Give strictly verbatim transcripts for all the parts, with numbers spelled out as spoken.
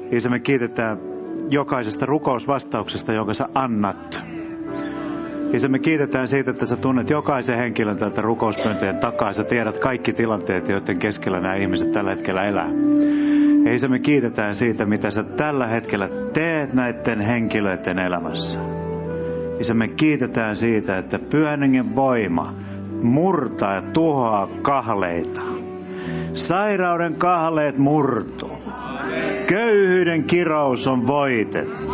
Isä, me kiitetään jokaisesta rukousvastauksesta, jonka sä annat. Isä, me kiitetään siitä, että sä tunnet jokaisen henkilön tältä rukouspyyntöjen takaa. Sä tiedät kaikki tilanteet, joiden keskellä nämä ihmiset tällä hetkellä elää. Ja Isä, me kiitetään siitä, mitä sä tällä hetkellä teet näiden henkilöiden elämässä. Isä, me kiitetään siitä, että Pyhän Hengen voima murtaa ja tuhoaa kahleita. Sairauden kahleet murtuu. Köyhyyden kirous on voitettu.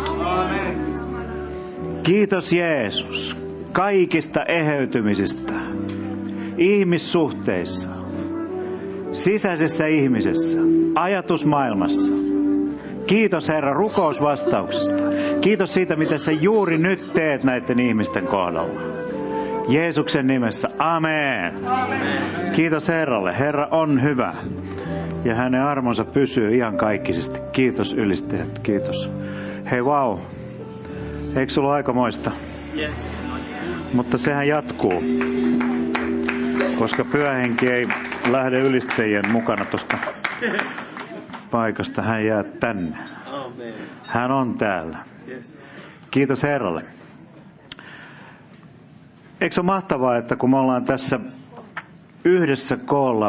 Kiitos Jeesus kaikista eheytymisistä, ihmissuhteissa, sisäisessä ihmisessä, ajatusmaailmassa. Kiitos Herra rukousvastauksesta. Kiitos siitä, mitä sä juuri nyt teet näiden ihmisten kohdalla. Jeesuksen nimessä. Amen. Amen. Kiitos Herralle. Herra on hyvä. Ja hänen armonsa pysyy iankaikkisesti. Kiitos ylistäjät. Kiitos. Hei vau. Eikö sulla ole aikamoista? Yes. Mutta sehän jatkuu. Koska Pyhä Henki ei lähde ylistäjien mukana tuosta paikasta. Hän jää tänne. Amen. Hän on täällä. Yes. Kiitos Herralle. Eikö se ole mahtavaa, että kun me ollaan tässä yhdessä koolla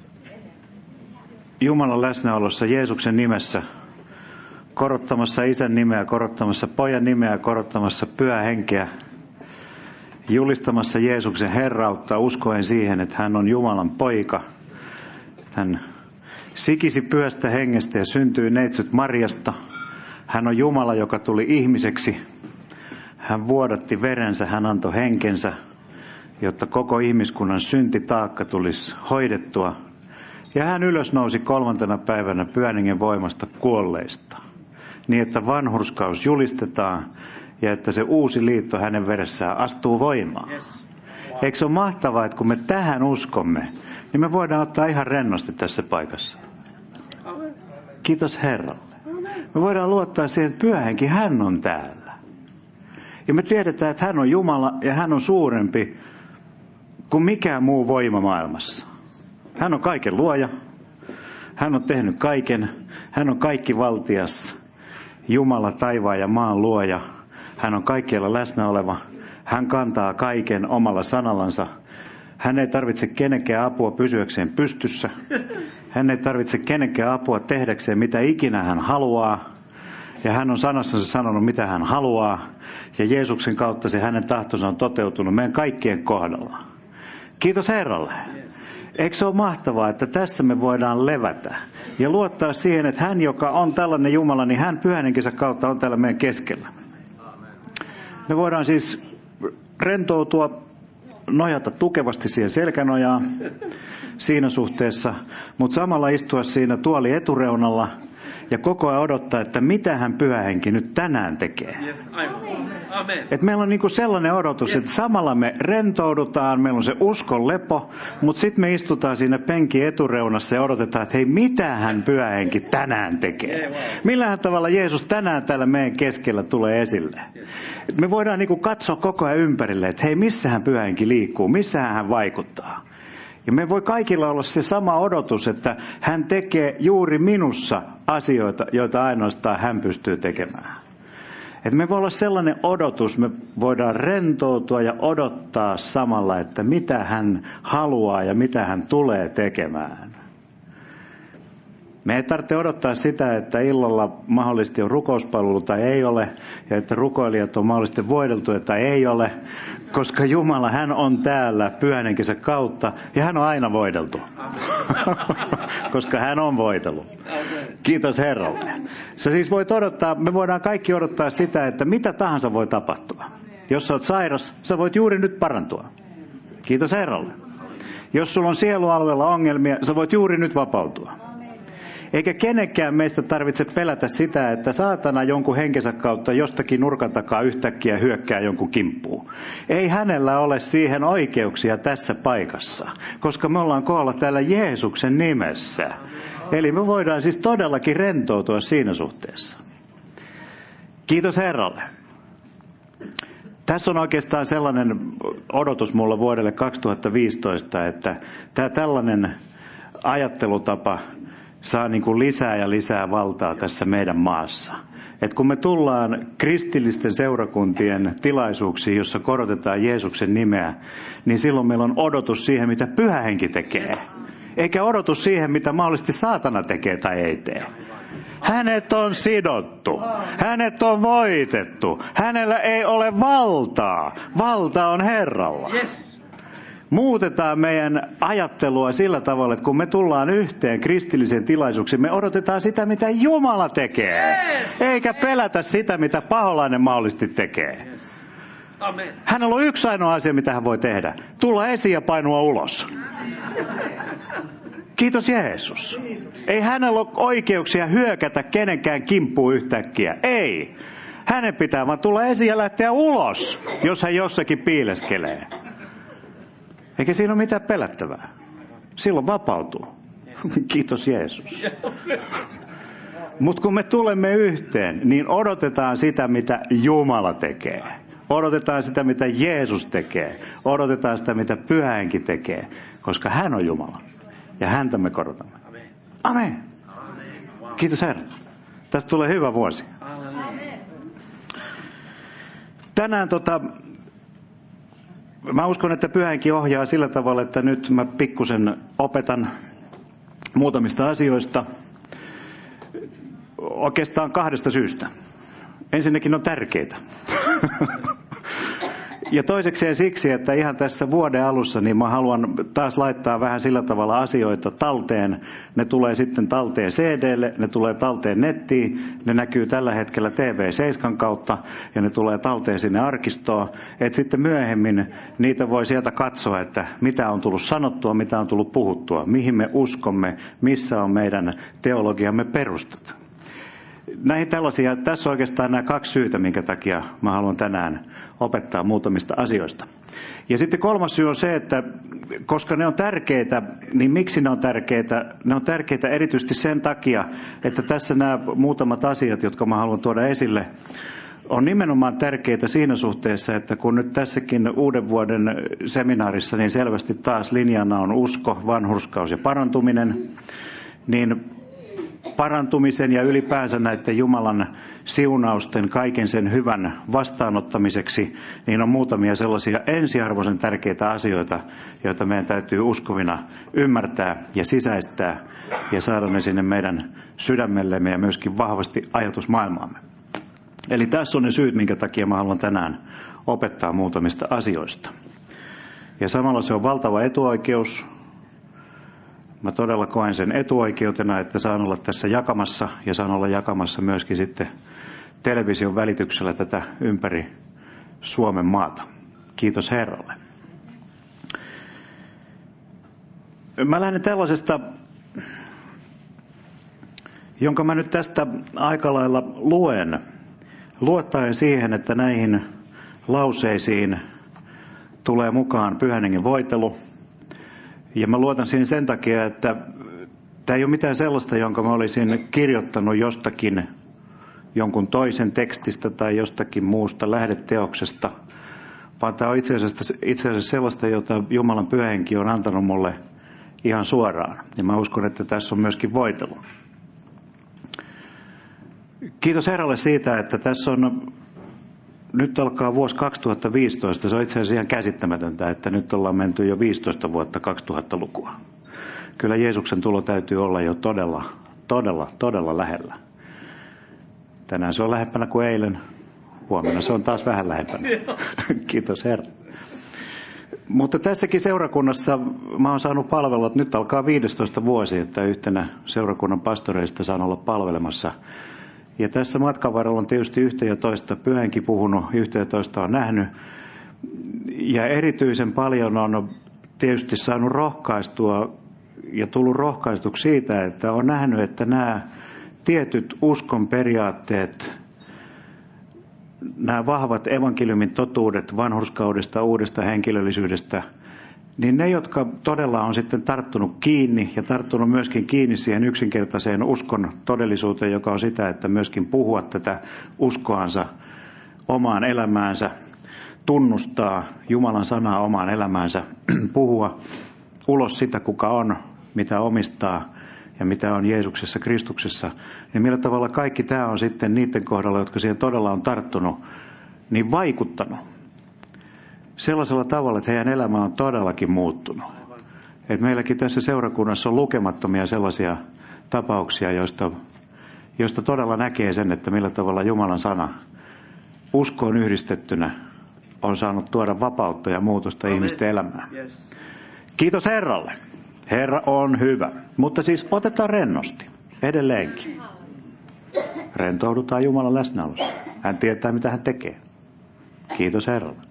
Jumalan läsnäolossa Jeesuksen nimessä, korottamassa Isän nimeä, korottamassa Pojan nimeä, korottamassa Pyhää Henkeä, julistamassa Jeesuksen herrautta, uskoen siihen, että hän on Jumalan poika. Hän sikisi Pyhästä Hengestä ja syntyi neitsyt Marjasta. Hän on Jumala, joka tuli ihmiseksi. Hän vuodatti verensä, hän antoi henkensä, jotta koko ihmiskunnan syntitaakka tulisi hoidettua. Ja hän ylösnousi kolmantena päivänä Pyhän Hengen voimasta kuolleista, niin että vanhurskaus julistetaan ja että se uusi liitto hänen veressään astuu voimaan. Yes. Wow. Eikö se ole mahtavaa, että kun me tähän uskomme, niin me voidaan ottaa ihan rennosti tässä paikassa. Amen. Kiitos Herralle. Amen. Me voidaan luottaa siihen, että Pyhä Henki, hän on täällä. Ja me tiedetään, että hän on Jumala ja hän on suurempi kuin mikään muu voima maailmassa. Hän on kaiken luoja. Hän on tehnyt kaiken. Hän on kaikki valtias. Jumala, taivaan ja maan luoja. Hän on kaikkialla läsnä oleva. Hän kantaa kaiken omalla sanallansa. Hän ei tarvitse kenenkään apua pysyäkseen pystyssä. Hän ei tarvitse kenenkään apua tehdäkseen mitä ikinä hän haluaa. Ja hän on sanassansa sanonut mitä hän haluaa. Ja Jeesuksen kautta se hänen tahtonsa on toteutunut meidän kaikkien kohdalla. Kiitos Herralle. Eikö se ole mahtavaa, että tässä me voidaan levätä ja luottaa siihen, että hän, joka on tällainen Jumala, niin hän Pyhän Henkensä kautta on täällä meidän keskellä. Me voidaan siis rentoutua, nojata tukevasti siihen selkänojaan siinä suhteessa, mutta samalla istua siinä tuoli etureunalla ja koko ajan odottaa, että mitä hän Pyhä Henki nyt tänään tekee. Yes, Amen. Et meillä on niinku sellainen odotus, yes. Että samalla me rentoudutaan, meillä on se uskon lepo, mutta sitten me istutaan siinä penkin etureunassa ja odotetaan, että hei, mitä hän Pyhä Henki tänään tekee. Millähän tavalla Jeesus tänään täällä meidän keskellä tulee esille. Et me voidaan niinku katsoa koko ajan ympärille, että hei, missähän Pyhä Henki liikkuu, missähän hän vaikuttaa. Ja me voi kaikilla olla se sama odotus, että hän tekee juuri minussa asioita, joita ainoastaan hän pystyy tekemään. Että me voi olla sellainen odotus, me voidaan rentoutua ja odottaa samalla, että mitä hän haluaa ja mitä hän tulee tekemään. Me ei tarvitse odottaa sitä, että illalla mahdollisesti on rukouspalvelu tai ei ole, ja että rukoilijat on mahdollisesti voideltu tai ei ole, koska Jumala, hän on täällä Pyhän Henkensä kautta, ja hän on aina voideltu, koska hän on voitellut. Kiitos Herralle. Sä siis voit odottaa, me voidaan kaikki odottaa sitä, että mitä tahansa voi tapahtua. Jos sä oot sairas, sä voit juuri nyt parantua. Kiitos Herralle. Jos sulla on sielualueella ongelmia, sä voit juuri nyt vapautua. Eikä kenenkään meistä tarvitse pelätä sitä, että saatana jonkun henkensä kautta jostakin nurkan takaa yhtäkkiä hyökkää jonkun kimppuun. Ei hänellä ole siihen oikeuksia tässä paikassa, koska me ollaan koolla täällä Jeesuksen nimessä. Eli me voidaan siis todellakin rentoutua siinä suhteessa. Kiitos Herralle. Tässä on oikeastaan sellainen odotus mulla vuodelle kaksituhattaviisitoista, että tämä tällainen ajattelutapa saa niin kuin lisää ja lisää valtaa tässä meidän maassa. Et kun me tullaan kristillisten seurakuntien tilaisuuksiin, jossa korotetaan Jeesuksen nimeä, niin silloin meillä on odotus siihen, mitä Pyhä Henki tekee. Eikä odotus siihen, mitä mahdollisesti saatana tekee tai ei tee. Hänet on sidottu. Hänet on voitettu. Hänellä ei ole valtaa. Valta on Herralla. Muutetaan meidän ajattelua sillä tavalla, että kun me tullaan yhteen kristillisen tilaisuuksiin, me odotetaan sitä, mitä Jumala tekee. Eikä pelätä sitä, mitä paholainen mahdollisesti tekee. Amen. Hänellä on yksi ainoa asia, mitä hän voi tehdä. Tulla esiin ja painua ulos. Kiitos Jeesus. Ei hänellä ole oikeuksia hyökätä kenenkään kimppuun yhtäkkiä. Ei. Hänen pitää vaan tulla esiin ja lähteä ulos, jos hän jossakin piileskelee. Eikä siinä ole mitään pelättävää. Silloin vapautuu. Kiitos Jeesus. Mutta kun me tulemme yhteen, niin odotetaan sitä, mitä Jumala tekee. Odotetaan sitä, mitä Jeesus tekee. Odotetaan sitä, mitä Pyhä Henki tekee. Koska hän on Jumala. Ja häntä me korotamme. Amen. Kiitos Herra. Tästä tulee hyvä vuosi. Tänään tota... Mä uskon, että Pyhä Henki ohjaa sillä tavalla, että nyt mä pikkusen opetan muutamista asioista. Oikeastaan kahdesta syystä. Ensinnäkin on tärkeitä. Ja toisekseen siksi, että ihan tässä vuoden alussa niin mä haluan taas laittaa vähän sillä tavalla asioita talteen. Ne tulee sitten talteen C D:lle, ne tulee talteen nettiin, ne näkyy tällä hetkellä T V seitsemän kautta ja ne tulee talteen sinne arkistoon. Että sitten myöhemmin niitä voi sieltä katsoa, että mitä on tullut sanottua, mitä on tullut puhuttua, mihin me uskomme, missä on meidän teologiamme perustat. Näihin tällaisia, tässä on oikeastaan nämä kaksi syytä, minkä takia mä haluan tänään opettaa muutamista asioista. Ja sitten kolmas syy on se, että koska ne on tärkeitä, niin miksi ne on tärkeitä? Ne on tärkeitä erityisesti sen takia, että tässä nämä muutamat asiat, jotka mä haluan tuoda esille, on nimenomaan tärkeitä siinä suhteessa, että kun nyt tässäkin uuden vuoden seminaarissa niin selvästi taas linjana on usko, vanhurskaus ja parantuminen, niin parantumisen ja ylipäänsä näiden Jumalan siunausten kaiken sen hyvän vastaanottamiseksi, niin on muutamia sellaisia ensiarvoisen tärkeitä asioita, joita meidän täytyy uskovina ymmärtää ja sisäistää ja saada ne sinne meidän sydämellemme ja myöskin vahvasti ajatusmaailmaamme. Eli tässä on ne syyt, minkä takia mä haluan tänään opettaa muutamista asioista. Ja samalla se on valtava etuoikeus. Mä todella koen sen etuoikeutena, että saan olla tässä jakamassa ja saan olla jakamassa myöskin sitten television välityksellä tätä ympäri Suomen maata. Kiitos Herralle. Mä lähden tällaisesta, jonka mä nyt tästä aika lailla luen, luottaen siihen, että näihin lauseisiin tulee mukaan Pyhän Hengen voitelu. Ja mä luotan siihen sen takia, että tämä ei ole mitään sellaista, jonka mä olisin kirjoittanut jostakin jonkun toisen tekstistä tai jostakin muusta lähdeteoksesta, vaan tämä on itse asiassa, itse asiassa sellaista, jota Jumalan Pyhä Henki on antanut mulle ihan suoraan. Ja mä uskon, että tässä on myöskin voitelu. Kiitos Herralle siitä, että tässä on, nyt alkaa vuosi kaksituhattaviisitoista, se on itse asiassa ihan käsittämätöntä, että nyt ollaan menty jo viisitoista vuotta kaksituhattalukua. Kyllä Jeesuksen tulo täytyy olla jo todella, todella, todella lähellä. Tänään se on lähempänä kuin eilen, huomenna se on taas vähän lähempänä. Kiitos Herra. Mutta tässäkin seurakunnassa mä oon saanut palvella, että nyt alkaa viidestoista vuosi, että yhtenä seurakunnan pastoreista saan olla palvelemassa. Ja tässä matkan varrella on tietysti yhtä ja toista Pyhä Henki puhunut, yhtä ja toista on nähnyt. Ja erityisen paljon on tietysti saanut rohkaistua ja tullut rohkaistuksi siitä, että on nähnyt, että nämä tietyt uskon periaatteet, nämä vahvat evankeliumin totuudet vanhurskaudesta, uudesta henkilöllisyydestä, niin ne, jotka todella on sitten tarttunut kiinni ja tarttunut myöskin kiinni siihen yksinkertaiseen uskon todellisuuteen, joka on sitä, että myöskin puhua tätä uskoansa omaan elämäänsä, tunnustaa Jumalan sanaa omaan elämäänsä, puhua ulos sitä, kuka on, mitä omistaa ja mitä on Jeesuksessa, Kristuksessa, niin millä tavalla kaikki tämä on sitten niiden kohdalla, jotka siihen todella on tarttunut, niin vaikuttanut sellaisella tavalla, että heidän elämä on todellakin muuttunut. Et meilläkin tässä seurakunnassa on lukemattomia sellaisia tapauksia, joista, joista todella näkee sen, että millä tavalla Jumalan sana uskoon yhdistettynä on saanut tuoda vapautta ja muutosta Amen. Ihmisten elämään. Yes. Kiitos Herralle. Herra on hyvä. Mutta siis otetaan rennosti edelleenkin. Rentoudutaan Jumalan läsnäolossa. Hän tietää, mitä hän tekee. Kiitos Herralle.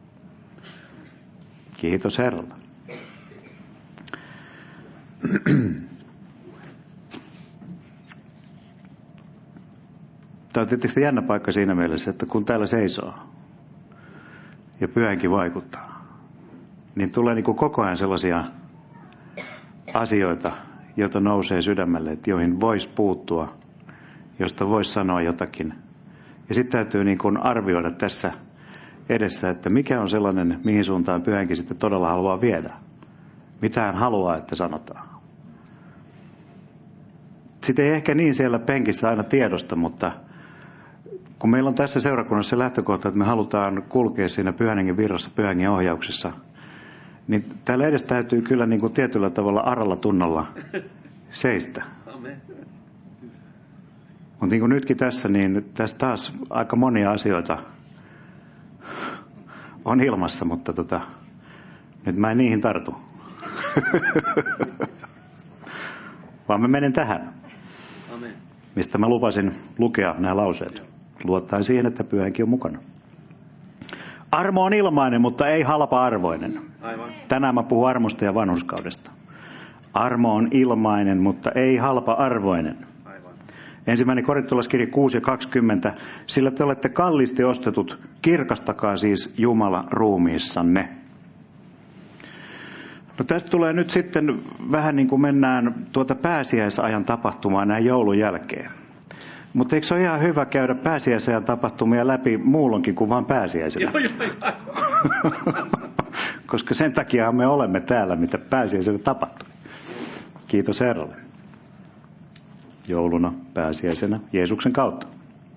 Kiitos Herralle. Tämä on tietysti jännä paikka siinä mielessä, että kun täällä seisoo ja pyhänkin vaikuttaa, niin tulee niin kuin koko ajan sellaisia asioita, joita nousee sydämelle, että joihin voisi puuttua, josta voisi sanoa jotakin. Ja sitten täytyy niin kuin arvioida tässä edessä, että mikä on sellainen, mihin suuntaan pyhänkin sitten todella haluaa viedä. Mitä hän haluaa, että sanotaan. Sitten ei ehkä niin siellä penkissä aina tiedosta, mutta kun meillä on tässä seurakunnassa se lähtökohta, että me halutaan kulkea siinä pyhän hengen virrassa, pyhän hengen ohjauksessa, niin täällä edes täytyy kyllä niin kuin tietyllä tavalla aralla tunnolla seistä. Mutta niin kuin nytkin tässä, niin tässä taas aika monia asioita on ilmassa, mutta tota, nyt mä en niihin tartu. Vaan mä menen tähän, Amen. Mistä mä lupasin lukea nämä lauseet. Luottaen siihen, että pyhä henki on mukana. Armo on ilmainen, mutta ei halpa-arvoinen. Aivan. Tänään mä puhun armosta ja vanhurskaudesta. Armo on ilmainen, mutta ei halpa-arvoinen. Aivan. Ensimmäinen korintolaiskirja kuusi ja kaksikymmentä. Sillä te olette kalliisti ostetut, kirkastakaa siis Jumala ruumiissanne. No tästä tulee nyt sitten vähän niin kuin mennään tuota pääsiäisajan tapahtumaa näin joulun jälkeen. Mutta eikö se ole ihan hyvä käydä pääsiäisajan tapahtumia läpi muulloinkin kuin vain pääsiäisenä? Koska sen takia me olemme täällä, mitä pääsiäisenä tapahtuu. Kiitos Herralle. Jouluna, pääsiäisenä, Jeesuksen kautta.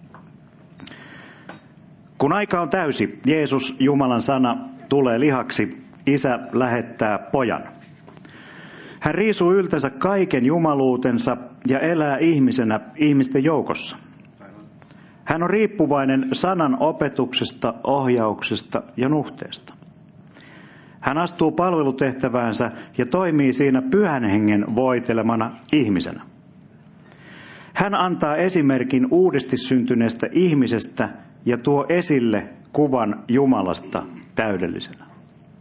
Kun aika on täysi, Jeesus, Jumalan sana, tulee lihaksi. Isä lähettää pojan. Hän riisuu yltänsä kaiken jumaluutensa ja elää ihmisenä ihmisten joukossa. Hän on riippuvainen sanan opetuksesta, ohjauksesta ja nuhteesta. Hän astuu palvelutehtäväänsä ja toimii siinä pyhän hengen voitelemana ihmisenä. Hän antaa esimerkin uudesti syntyneestä ihmisestä ja tuo esille kuvan Jumalasta täydellisenä.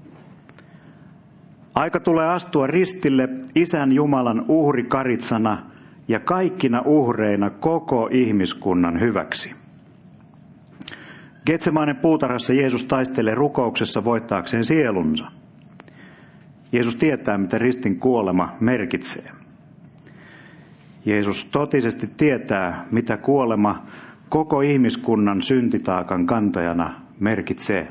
Aika tulee astua ristille Isän Jumalan uhrikaritsana ja kaikkina uhreina koko ihmiskunnan hyväksi. Getsemanen puutarhassa Jeesus taistelee rukouksessa voittaakseen sielunsa. Jeesus tietää, mitä ristin kuolema merkitsee. Jeesus totisesti tietää, mitä kuolema koko ihmiskunnan syntitaakan kantajana merkitsee.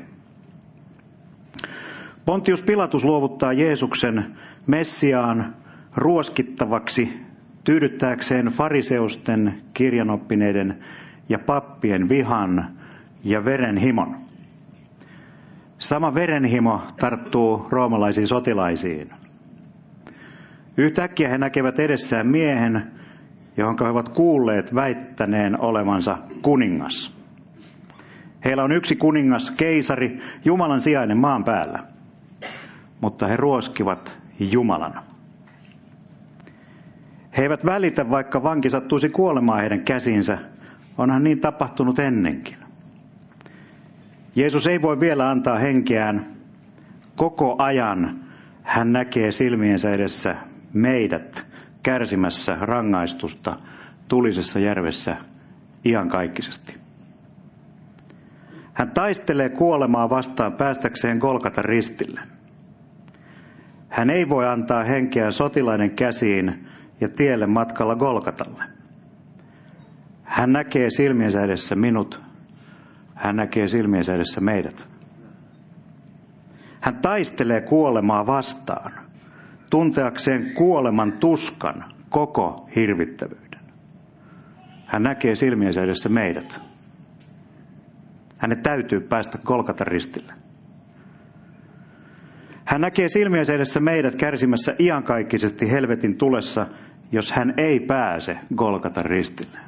Pontius Pilatus luovuttaa Jeesuksen Messiaan ruoskittavaksi tyydyttääkseen fariseusten, kirjanoppineiden ja pappien vihan ja verenhimon. Sama verenhimo tarttuu roomalaisiin sotilaisiin. Yhtäkkiä he näkevät edessään miehen, johon he ovat kuulleet väittäneen olevansa kuningas. Heillä on yksi kuningas, keisari, Jumalan sijainen maan päällä. Mutta he ruoskivat Jumalan. He eivät välitä, vaikka vanki sattuisi kuolemaan heidän käsiinsä. Onhan niin tapahtunut ennenkin. Jeesus ei voi vielä antaa henkeään. Koko ajan hän näkee silmiensä edessä meidät kärsimässä rangaistusta tulisessa järvessä iankaikkisesti. Hän taistelee kuolemaa vastaan päästäkseen Golgatan ristille. Hän ei voi antaa henkeä sotilaiden käsiin ja tielle matkalla Golgatalle. Hän näkee silmiensä edessä minut. Hän näkee silmiensä edessä meidät. Hän taistelee kuolemaa vastaan. tunteakseen kuoleman tuskan koko hirvittävyyden. Hän näkee silmiensä edessä meidät. Hänen täytyy päästä Golgatan ristille. Hän näkee silmiensä edessä meidät kärsimässä iankaikkisesti helvetin tulessa, jos hän ei pääse Golgatan ristille.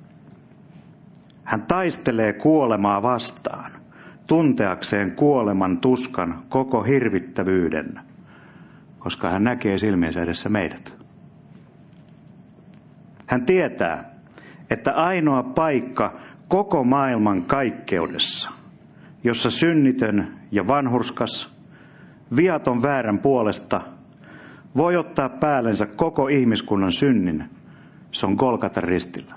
Hän taistelee kuolemaa vastaan, tunteakseen kuoleman tuskan koko hirvittävyyden, koska hän näkee silmiensä edessä meidät. Hän tietää, että ainoa paikka koko maailman kaikkeudessa, jossa synnitön ja vanhurskas, viaton väärän puolesta voi ottaa päällensä koko ihmiskunnan synnin, se on Golgatan ristillä.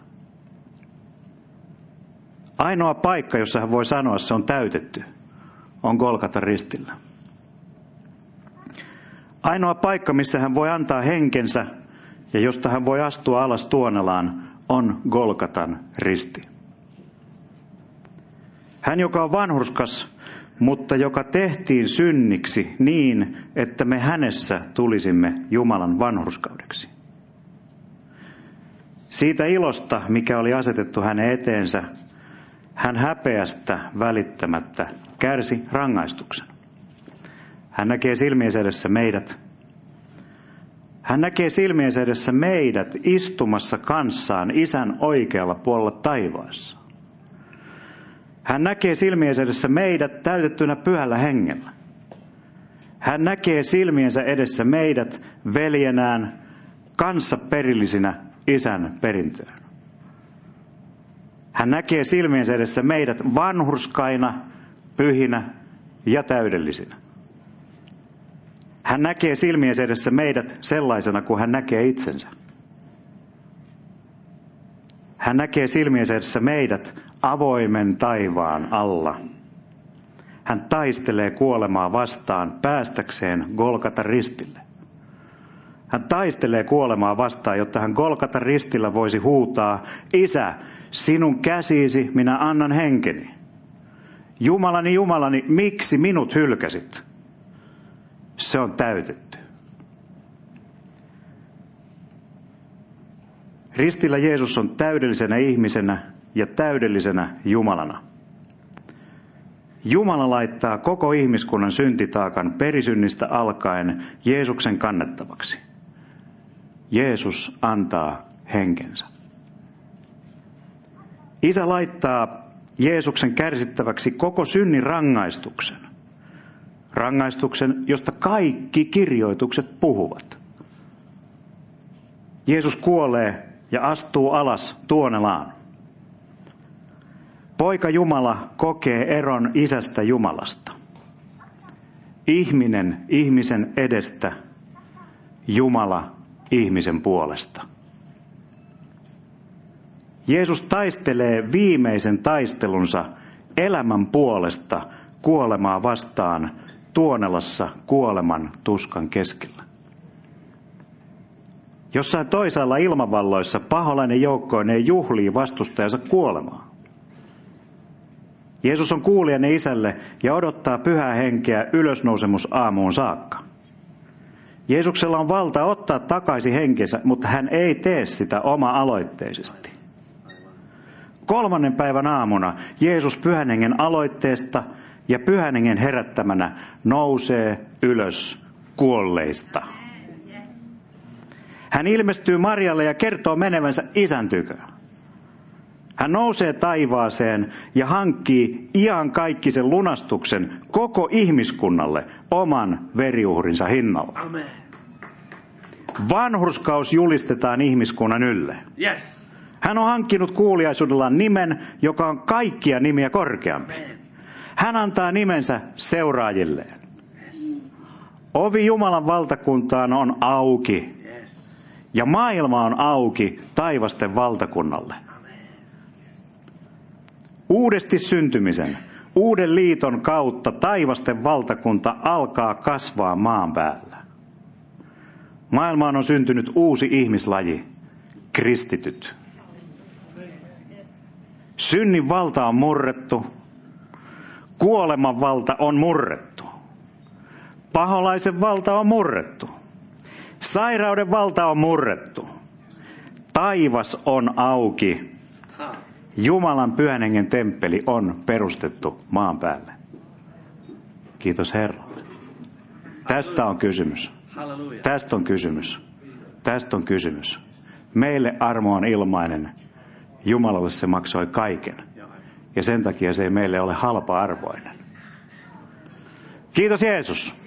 Ainoa paikka, jossa hän voi sanoa, se on täytetty, on Golgatan ristillä. Ainoa paikka, missä hän voi antaa henkensä ja josta hän voi astua alas tuonelaan, on Golgatan risti. Hän, joka on vanhurskas, mutta joka tehtiin synniksi niin, että me hänessä tulisimme Jumalan vanhurskaudeksi. Siitä ilosta, mikä oli asetettu hänen eteensä, hän häpeästä välittämättä kärsi rangaistuksen. Hän näkee silmiensä edessä meidät. Hän näkee silmiensä edessä meidät istumassa kanssaan Isän oikealla puolella taivaassa. Hän näkee silmiensä edessä meidät täytettynä Pyhällä Hengellä. Hän näkee silmiensä edessä meidät veljenään kanssaperillisinä Isän perintöön. Hän näkee silmiensä edessä meidät vanhurskaina, pyhinä ja täydellisinä. Hän näkee silmiensä edessä meidät sellaisena kuin hän näkee itsensä. Hän näkee silmiensä edessä meidät avoimen taivaan alla. Hän taistelee kuolemaa vastaan päästäkseen Golgatan ristille. Hän taistelee kuolemaa vastaan, jotta hän Golgatan ristillä voisi huutaa, Isä, sinun käsiisi minä annan henkeni. Jumalani, Jumalani, miksi minut hylkäsit? Se on täytetty. Ristillä Jeesus on täydellisenä ihmisenä ja täydellisenä Jumalana. Jumala laittaa koko ihmiskunnan syntitaakan perisynnistä alkaen Jeesuksen kannettavaksi. Jeesus antaa henkensä. Isä laittaa Jeesuksen kärsittäväksi koko synnin rangaistuksen. Rangaistuksen, josta kaikki kirjoitukset puhuvat. Jeesus kuolee ja astuu alas tuonelaan. Poika Jumala kokee eron isästä Jumalasta. Ihminen ihmisen edestä, Jumala ihmisen puolesta. Jeesus taistelee viimeisen taistelunsa elämän puolesta kuolemaa vastaan tuonelassa kuoleman tuskan keskellä. Jossain toisaalla ilmavalloissa paholainen joukkoineen juhlii vastustajansa kuolemaa. Jeesus on kuulijainen isälle ja odottaa pyhää henkeä ylösnousemusaamuun saakka. Jeesuksella on valta ottaa takaisin henkensä, mutta hän ei tee sitä oma-aloitteisesti. Kolmannen päivän aamuna Jeesus pyhän hengen aloitteesta ja pyhän hengen herättämänä nousee ylös kuolleista. Hän ilmestyy Marialle ja kertoo menevänsä isän tykö. Hän nousee taivaaseen ja hankkii iankaikkisen lunastuksen koko ihmiskunnalle oman veriuhrinsa hinnalla. Amen. Vanhurskaus julistetaan ihmiskunnan ylle. Yes. Hän on hankkinut kuuliaisuudellaan nimen, joka on kaikkia nimiä korkeampi. Hän antaa nimensä seuraajilleen. Ovi Jumalan valtakuntaan on auki. Ja maailma on auki taivasten valtakunnalle. Uudesti syntymisen, uuden liiton kautta taivasten valtakunta alkaa kasvaa maan päällä. Maailmaan on syntynyt uusi ihmislaji, kristityt. Synnin valta on murrettu, kuoleman valta on murrettu, paholaisen valta on murrettu. Sairauden valta on murrettu. Taivas on auki. Jumalan pyhän hengen temppeli on perustettu maan päälle. Kiitos Herra. Tästä on kysymys. Tästä on kysymys. Tästä on kysymys. Meille armo on ilmainen. Jumalalle se maksoi kaiken. Ja sen takia se ei meille ole halpa-arvoinen. Kiitos Jeesus.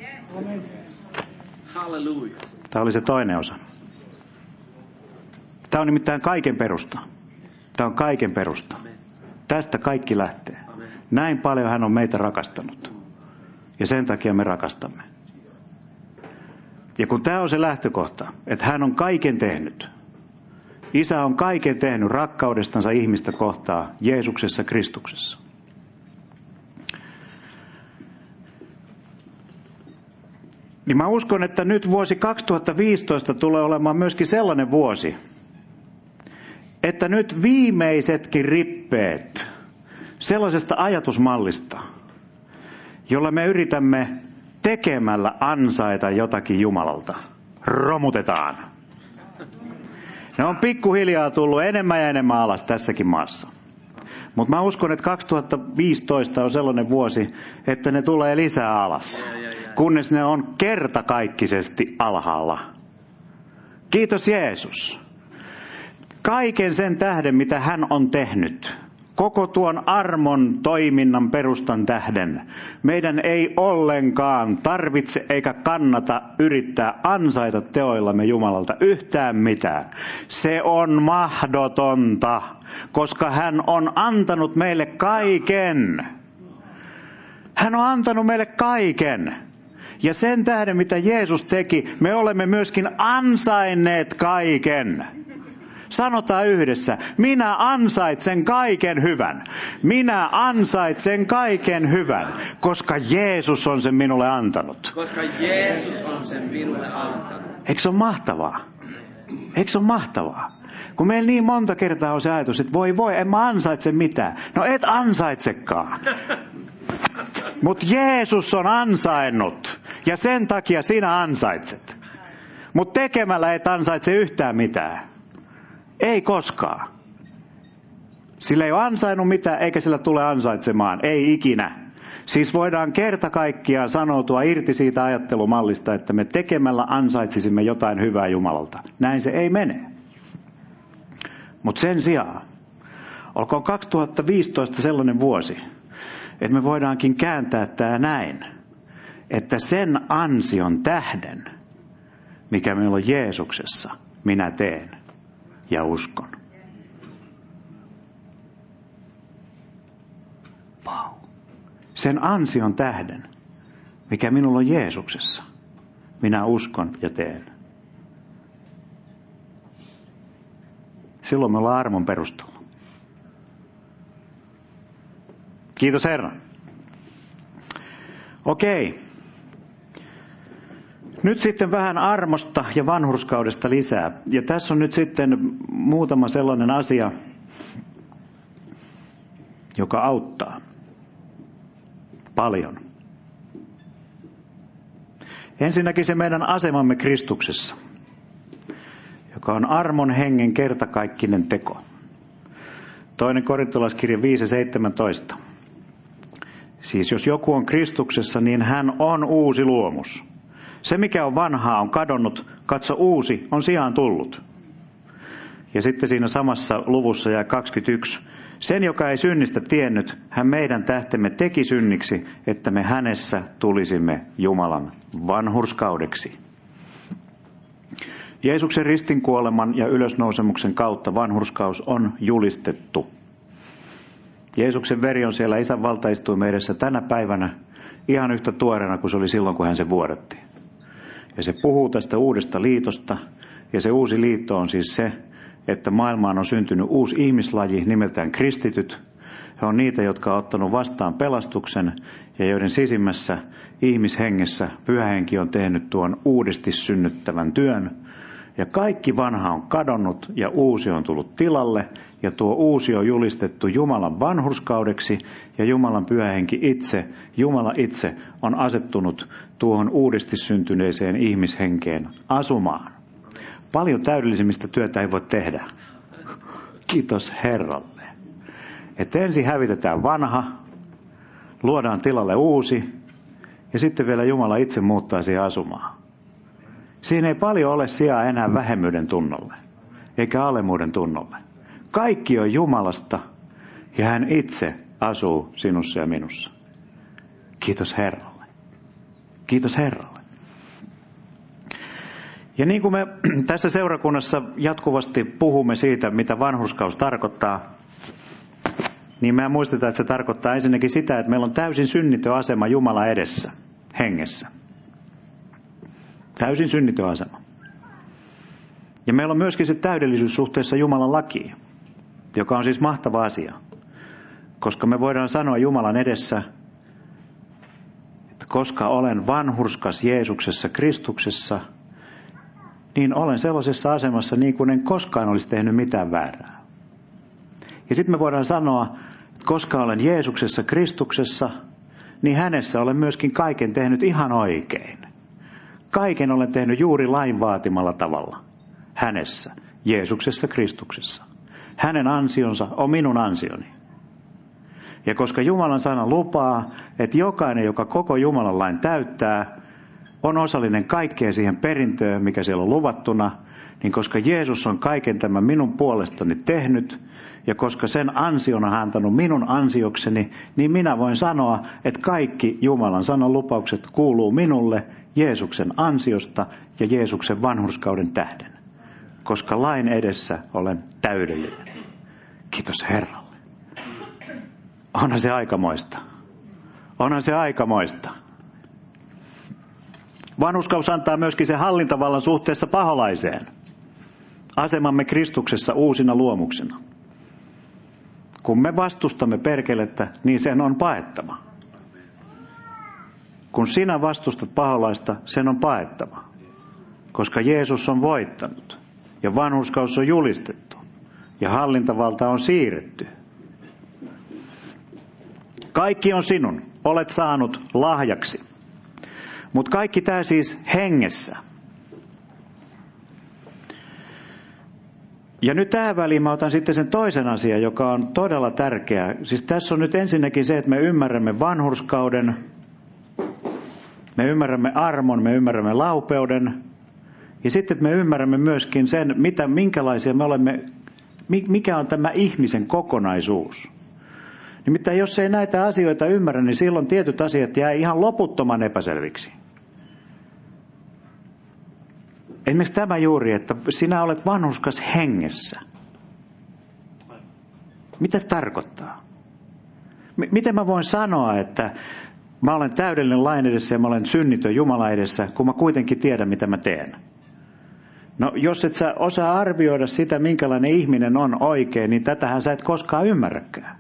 Tämä oli se toinen osa. Tämä on nimittäin kaiken perusta. Tämä on kaiken perusta. Tästä kaikki lähtee. Näin paljon hän on meitä rakastanut. Ja sen takia me rakastamme. Ja kun tämä on se lähtökohta, että hän on kaiken tehnyt. Isä on kaiken tehnyt rakkaudestansa ihmistä kohtaa Jeesuksessa Kristuksessa. Niin mä uskon, että nyt vuosi kaksituhattaviisitoista tulee olemaan myöskin sellainen vuosi, että nyt viimeisetkin rippeet sellaisesta ajatusmallista, jolla me yritämme tekemällä ansaita jotakin Jumalalta, romutetaan. Ne on pikkuhiljaa tullut enemmän ja enemmän alas tässäkin maassa. Mutta mä uskon, että kaksituhattaviisitoista on sellainen vuosi, että ne tulee lisää alas, kunnes ne on kertakaikkisesti alhaalla. Kiitos Jeesus. Kaiken sen tähden, mitä hän on tehnyt, koko tuon armon toiminnan perustan tähden, meidän ei ollenkaan tarvitse eikä kannata yrittää ansaita teoillamme Jumalalta yhtään mitään. Se on mahdotonta, koska hän on antanut meille kaiken. Hän on antanut meille kaiken. Ja sen tähden, mitä Jeesus teki, me olemme myöskin ansainneet kaiken. Sanotaan yhdessä, minä ansaitsen kaiken hyvän. Minä ansaitsen kaiken hyvän, koska Jeesus on sen minulle antanut. Koska Jeesus on sen minulle antanut. Eikö se ole mahtavaa? Eikö se ole mahtavaa? Kun meillä niin monta kertaa on se ajatus, että voi voi, en mä ansaitse mitään. No et ansaitsekaan. Mutta Jeesus on ansainnut ja sen takia sinä ansaitset. Mutta tekemällä et ansaitse yhtään mitään. Ei koskaan. Sillä ei ole ansainnut mitään, eikä sillä tule ansaitsemaan. Ei ikinä. Siis voidaan kerta kaikkiaan sanoutua irti siitä ajattelumallista, että me tekemällä ansaitsisimme jotain hyvää Jumalalta. Näin se ei mene. Mutta sen sijaan, olkoon kaksituhattaviisitoista sellainen vuosi, että me voidaankin kääntää tämä näin, että sen ansion tähden, mikä meillä on Jeesuksessa, minä teen ja uskon. Wow. Sen ansion tähden, mikä minulla on Jeesuksessa, minä uskon ja teen. Silloin me ollaan armon perustalla. Kiitos Herra. Okei. Nyt sitten vähän armosta ja vanhurskaudesta lisää. Ja tässä on nyt sitten muutama sellainen asia, joka auttaa paljon. Ensinnäkin se meidän asemamme Kristuksessa, joka on armon hengen kertakaikkinen teko. Toinen korintolaiskirja viisi seitsemäntoista. Siis jos joku on Kristuksessa, niin hän on uusi luomus. Se, mikä on vanhaa, on kadonnut. Katso, uusi on sijaan tullut. Ja sitten siinä samassa luvussa jää kaksikymmentäyksi. Sen, joka ei synnistä tiennyt, hän meidän tähtemme teki synniksi, että me hänessä tulisimme Jumalan vanhurskaudeksi. Jeesuksen ristinkuoleman ja ylösnousemuksen kautta vanhurskaus on julistettu. Jeesuksen veri on siellä isän valtaistuimen edessä tänä päivänä ihan yhtä tuoreena kuin se oli silloin, kun hän se vuodatti. Ja se puhuu tästä uudesta liitosta, ja se uusi liitto on siis se, että maailmaan on syntynyt uusi ihmislaji nimeltään kristityt. He on niitä, jotka on ottanut vastaan pelastuksen ja joiden sisimmässä ihmishengessä pyhä henki on tehnyt tuon uudesti synnyttävän työn, Ja kaikki vanha on kadonnut ja uusi on tullut tilalle. Ja tuo uusi on julistettu Jumalan vanhurskaudeksi. Ja Jumalan pyhä henki itse, Jumala itse on asettunut tuohon uudesti syntyneeseen ihmishenkeen asumaan. Paljon täydellisimmistä työtä ei voi tehdä. Kiitos Herralle. Että ensin hävitetään vanha, luodaan tilalle uusi ja sitten vielä Jumala itse muuttaa siihen asumaan. Siinä ei paljon ole sijaa enää vähemmyyden tunnolle, eikä alemmuuden tunnolle. Kaikki on Jumalasta ja hän itse asuu sinussa ja minussa. Kiitos Herralle. Kiitos Herralle. Ja niin kuin me tässä seurakunnassa jatkuvasti puhumme siitä, mitä vanhurskaus tarkoittaa, niin me muistetaan, että se tarkoittaa ensinnäkin sitä, että meillä on täysin synnitön asema Jumala edessä, hengessä. Täysin synnitön asema. Ja meillä on myöskin se täydellisyys suhteessa Jumalan lakiin, joka on siis mahtava asia. Koska me voidaan sanoa Jumalan edessä, että koska olen vanhurskas Jeesuksessa Kristuksessa, niin olen sellaisessa asemassa niin kuin en koskaan olisi tehnyt mitään väärää. Ja sitten me voidaan sanoa, että koska olen Jeesuksessa Kristuksessa, niin hänessä olen myöskin kaiken tehnyt ihan oikein. Kaiken olen tehnyt juuri lain vaatimalla tavalla. Hänessä, Jeesuksessa Kristuksessa. Hänen ansionsa on minun ansioni. Ja koska Jumalan sana lupaa, että jokainen, joka koko Jumalan lain täyttää, on osallinen kaikkeen siihen perintöön, mikä siellä on luvattuna, niin koska Jeesus on kaiken tämän minun puolestani tehnyt, ja koska sen ansiona hän antanut minun ansiokseni, niin minä voin sanoa, että kaikki Jumalan sanan lupaukset kuuluu minulle Jeesuksen ansiosta ja Jeesuksen vanhurskauden tähden. Koska lain edessä olen täydellinen. Kiitos Herralle. Onhan se aikamoista. Onhan se aikamoista. Vanhurskaus antaa myöskin se hallintavallan suhteessa paholaiseen. Asemamme Kristuksessa uusina luomuksina. Kun me vastustamme perkelettä, niin sen on paettava. Kun sinä vastustat paholaista, sen on paettava. Koska Jeesus on voittanut ja vanhurskaus on julistettu ja hallintavalta on siirretty. Kaikki on sinun, olet saanut lahjaksi. Mutta kaikki tämä siis hengessä. Ja nyt tähän väliin mä otan sitten sen toisen asian, joka on todella tärkeä. Siis tässä on nyt ensinnäkin se, että me ymmärrämme vanhurskauden, me ymmärrämme armon, me ymmärrämme laupeuden. Ja sitten että me ymmärrämme myöskin sen, mitä, minkälaisia me olemme, mikä on tämä ihmisen kokonaisuus. Nimittäin jos ei näitä asioita ymmärrä, niin silloin tietyt asiat jää ihan loputtoman epäselviksi. Esimerkiksi tämä juuri, että sinä olet vanhurskas hengessä. Mitä se tarkoittaa? M- miten mä voin sanoa, että mä olen täydellinen lain edessä ja mä olen synnitön Jumala edessä, kun mä kuitenkin tiedän, mitä mä teen? No, jos et sä osaa arvioida sitä, minkälainen ihminen on oikein, niin tätähän sä et koskaan ymmärräkään.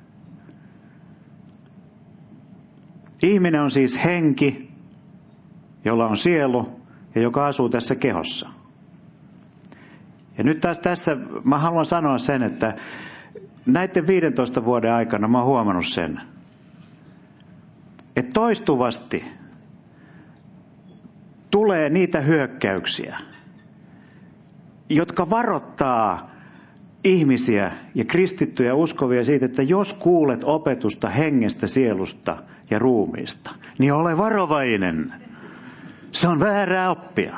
Ihminen on siis henki, jolla on sielu ja joka asuu tässä kehossa. Ja nyt taas tässä mä haluan sanoa sen, että näiden viidentoista vuoden aikana mä oon huomannut sen, että toistuvasti tulee niitä hyökkäyksiä, jotka varoittaa ihmisiä ja kristittyjä uskovia siitä, että jos kuulet opetusta hengestä, sielusta ja ruumiista, niin ole varovainen. Se on väärää oppia.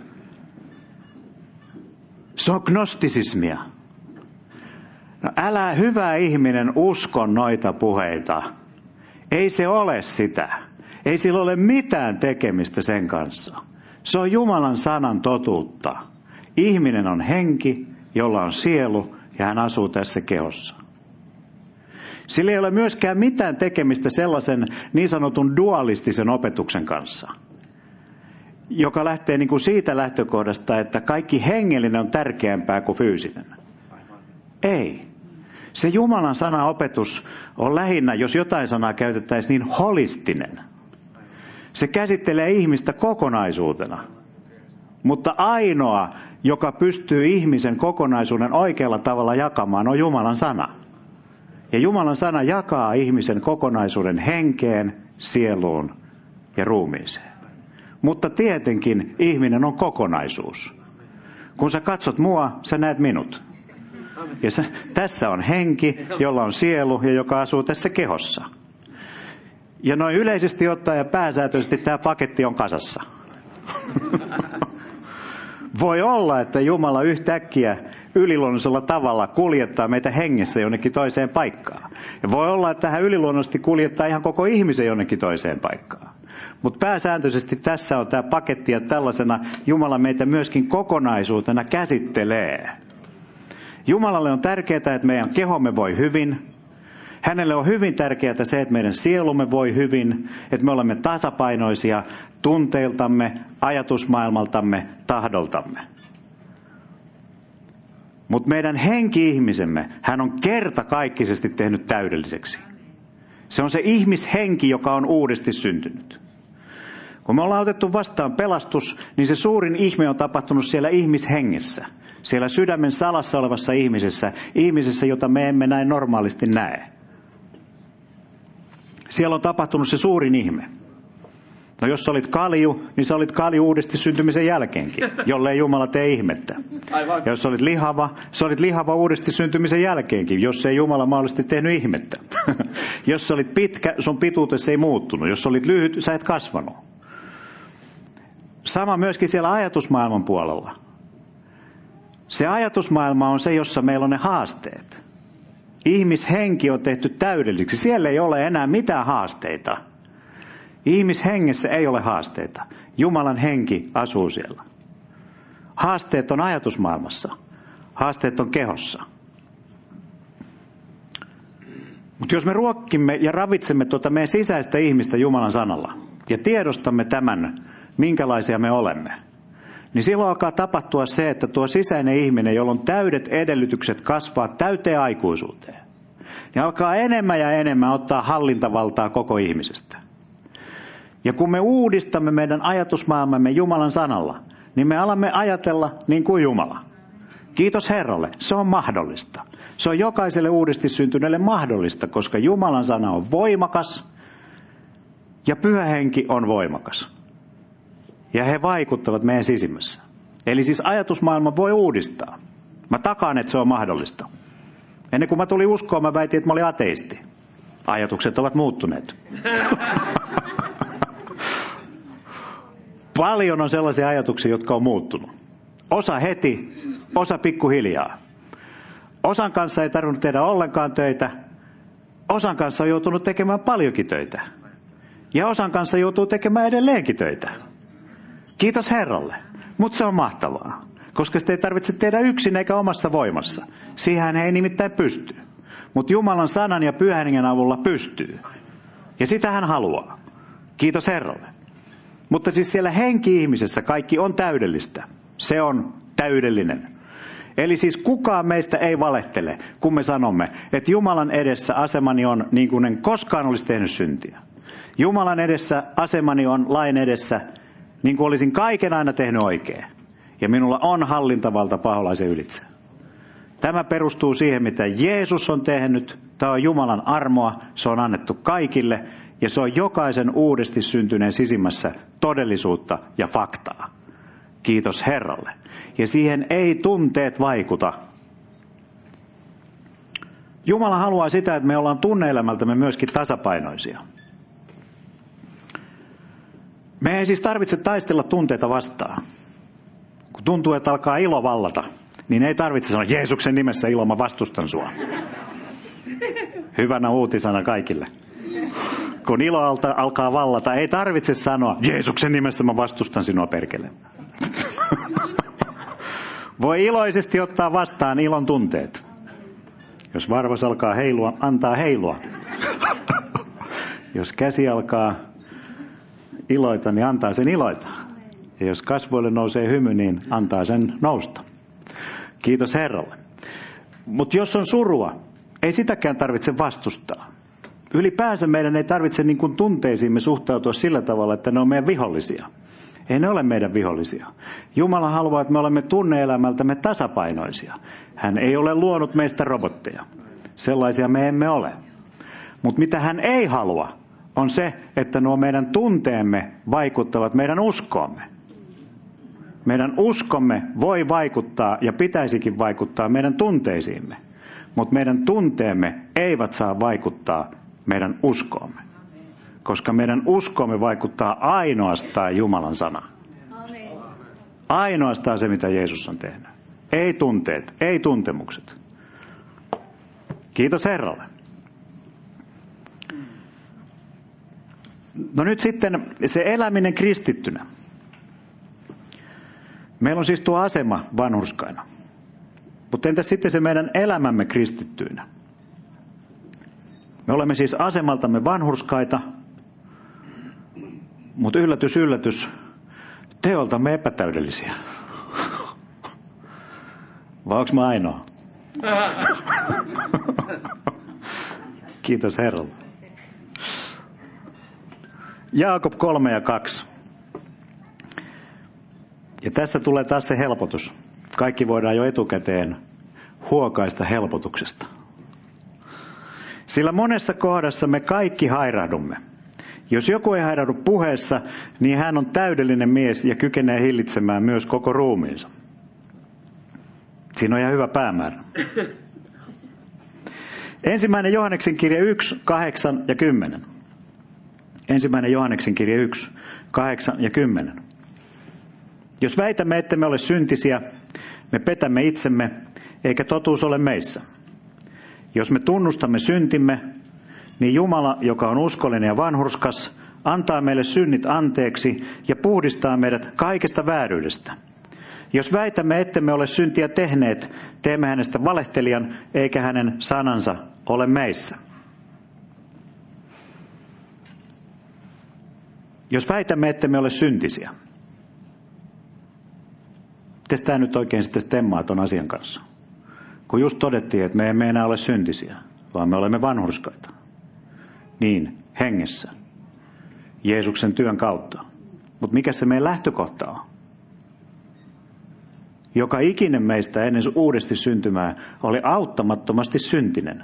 Se on gnostisismia. No älä hyvä ihminen usko noita puheita. Ei se ole sitä. Ei sillä ole mitään tekemistä sen kanssa. Se on Jumalan sanan totuutta. Ihminen on henki, jolla on sielu ja hän asuu tässä kehossa. Sillä ei ole myöskään mitään tekemistä sellaisen niin sanotun dualistisen opetuksen kanssa, joka lähtee niin kuin siitä lähtökohdasta, että kaikki hengellinen on tärkeämpää kuin fyysinen. Ei. Se Jumalan sanaopetus on lähinnä, jos jotain sanaa käytettäisiin, niin holistinen. Se käsittelee ihmistä kokonaisuutena. Mutta ainoa, joka pystyy ihmisen kokonaisuuden oikealla tavalla jakamaan, on Jumalan sana. Ja Jumalan sana jakaa ihmisen kokonaisuuden henkeen, sieluun ja ruumiiseen. Mutta tietenkin ihminen on kokonaisuus. Kun sä katsot mua, sä näet minut. Ja sä, tässä on henki, jolla on sielu ja joka asuu tässä kehossa. Ja noin yleisesti ottaen ja pääsääntöisesti tämä paketti on kasassa. Voi olla, että Jumala yhtäkkiä yliluonnollisella tavalla kuljettaa meitä hengessä jonnekin toiseen paikkaan. Ja voi olla, että hän yliluonnollisesti kuljettaa ihan koko ihmisen jonnekin toiseen paikkaan. Mutta pääsääntöisesti tässä on tämä paketti ja tällaisena Jumala meitä myöskin kokonaisuutena käsittelee. Jumalalle on tärkeää, että meidän kehomme voi hyvin. Hänelle on hyvin tärkeää se, että meidän sielumme voi hyvin, että me olemme tasapainoisia tunteiltamme, ajatusmaailmaltamme, tahdoltamme. Mutta meidän henki-ihmisemme, hän on kertakaikkisesti tehnyt täydelliseksi. Se on se ihmishenki, joka on uudesti syntynyt. Kun me ollaan otettu vastaan pelastus, niin se suurin ihme on tapahtunut siellä ihmishengessä. Siellä sydämen salassa olevassa ihmisessä, ihmisessä, jota me emme näin normaalisti näe. Siellä on tapahtunut se suurin ihme. No jos sä olit kalju, niin sä olit kalju uudesti syntymisen jälkeenkin, jollei Jumala tee ihmettä. Aivan. Ja jos sä olit lihava, sä olit lihava uudesti syntymisen jälkeenkin, jos ei Jumala mahdollisesti tehnyt ihmettä. Jos sä olit pitkä, sun pituutesi ei muuttunut. Jos sä olit lyhyt, sä et kasvanut. Sama myöskin siellä ajatusmaailman puolella. Se ajatusmaailma on se, jossa meillä on ne haasteet. Ihmishenki on tehty täydelliseksi. Siellä ei ole enää mitään haasteita. Ihmishengessä ei ole haasteita. Jumalan henki asuu siellä. Haasteet on ajatusmaailmassa. Haasteet on kehossa. Mutta jos me ruokkimme ja ravitsemme tuota meidän sisäistä ihmistä Jumalan sanalla ja tiedostamme tämän, minkälaisia me olemme, niin silloin alkaa tapahtua se, että tuo sisäinen ihminen, jolla on täydet edellytykset kasvaa täyteen aikuisuuteen, niin alkaa enemmän ja enemmän ottaa hallintavaltaa koko ihmisestä. Ja kun me uudistamme meidän ajatusmaailmamme Jumalan sanalla, niin me alamme ajatella niin kuin Jumala. Kiitos Herralle, se on mahdollista. Se on jokaiselle uudesti syntyneelle mahdollista, koska Jumalan sana on voimakas ja Pyhä Henki on voimakas. Ja he vaikuttavat meidän sisimmässä. Eli siis ajatusmaailma voi uudistaa. Mä takaan, että se on mahdollista. Ennen kuin mä tulin uskoon, mä väitin, että mä olin ateisti. Ajatukset ovat muuttuneet. Paljon on sellaisia ajatuksia, jotka on muuttunut. Osa heti, osa pikkuhiljaa. Osan kanssa ei tarvinnut tehdä ollenkaan töitä. Osan kanssa on joutunut tekemään paljonkin töitä. Ja osan kanssa joutuu tekemään edelleenkin töitä. Kiitos Herralle. Mutta se on mahtavaa. Koska sitä ei tarvitse tehdä yksin eikä omassa voimassa. Siihen ei nimittäin pysty. Mutta Jumalan sanan ja Pyhän Hengen avulla pystyy. Ja sitä hän haluaa. Kiitos Herralle. Mutta siis siellä henki-ihmisessä kaikki on täydellistä. Se on täydellinen. Eli siis kukaan meistä ei valehtele, kun me sanomme, että Jumalan edessä asemani on niin kuin en koskaan olisi tehnyt syntiä. Jumalan edessä asemani on lain edessä niin kuin olisin kaiken aina tehnyt oikein. Ja minulla on hallintavalta paholaisen ylitse. Tämä perustuu siihen, mitä Jeesus on tehnyt. Tämä on Jumalan armoa. Se on annettu kaikille. Ja se on jokaisen uudesti syntyneen sisimmässä todellisuutta ja faktaa. Kiitos Herralle. Ja siihen ei tunteet vaikuta. Jumala haluaa sitä, että me ollaan tunne-elämältämme myöskin tasapainoisia. Me ei siis tarvitse taistella tunteita vastaan. Kun tuntuu, että alkaa ilo vallata, niin ei tarvitse sanoa, Jeesuksen nimessä ilo, mä vastustan sua. Hyvänä uutisena kaikille. Kun ilo alkaa vallata, ei tarvitse sanoa, Jeesuksen nimessä mä vastustan sinua perkele. Voi iloisesti ottaa vastaan ilon tunteet. Jos varvas alkaa heilua, antaa heilua. Jos käsi alkaa iloita, niin antaa sen iloita. Ja jos kasvoille nousee hymy, niin antaa sen nousta. Kiitos Herralle. Mutta jos on surua, ei sitäkään tarvitse vastustaa. Ylipäänsä meidän ei tarvitse niin kuin tunteisiimme suhtautua sillä tavalla, että ne on meidän vihollisia. Ei ne ole meidän vihollisia. Jumala haluaa, että me olemme tunne-elämältämme tasapainoisia. Hän ei ole luonut meistä robotteja. Sellaisia me emme ole. Mutta mitä hän ei halua, on se, että nuo meidän tunteemme vaikuttavat meidän uskoomme. Meidän uskomme voi vaikuttaa ja pitäisikin vaikuttaa meidän tunteisiimme. Mutta meidän tunteemme eivät saa vaikuttaa meidän uskoomme. Koska meidän uskomme vaikuttaa ainoastaan Jumalan sana. Ainoastaan se, mitä Jeesus on tehnyt. Ei tunteet, ei tuntemukset. Kiitos Herralle. No nyt sitten se eläminen kristittynä. Meillä on siis tuo asema vanhurskaina. Mutta entäs sitten se meidän elämämme kristittyinä? Me olemme siis asemaltamme vanhurskaita, mutta yllätys, yllätys, teoltamme epätäydellisiä. Vai onko mä ainoa? Kiitos Herralle. Jaakob kolme ja kaksi. Ja tässä tulee taas se helpotus. Kaikki voidaan jo etukäteen huokaista helpotuksesta. Sillä monessa kohdassa me kaikki hairahdumme. Jos joku ei hairahdu puheessa, niin hän on täydellinen mies ja kykenee hillitsemään myös koko ruumiinsa. Siinä on ihan hyvä päämäärä. Ensimmäinen Johanneksen kirja yksi, kahdeksan ja kymmenen. Ensimmäinen Johanneksen kirja yksi, kahdeksan ja kymmenen. Jos väitämme, että me ole syntisiä, me petämme itsemme, eikä totuus ole meissä. Jos me tunnustamme syntimme, niin Jumala, joka on uskollinen ja vanhurskas, antaa meille synnit anteeksi ja puhdistaa meidät kaikesta vääryydestä. Jos väitämme, ettemme ole syntiä tehneet, teemme hänestä valehtelijan, eikä hänen sanansa ole meissä. Jos väitämme, ettemme ole syntisiä. Miten tämä nyt oikein sitten stemmaa ton asian kanssa? Kun just todettiin, että me emme enää ole syntisiä, vaan me olemme vanhurskaita. Niin, hengessä. Jeesuksen työn kautta. Mutta mikä se meidän lähtökohta on? Joka ikinen meistä ennen uudesti syntymää oli auttamattomasti syntinen.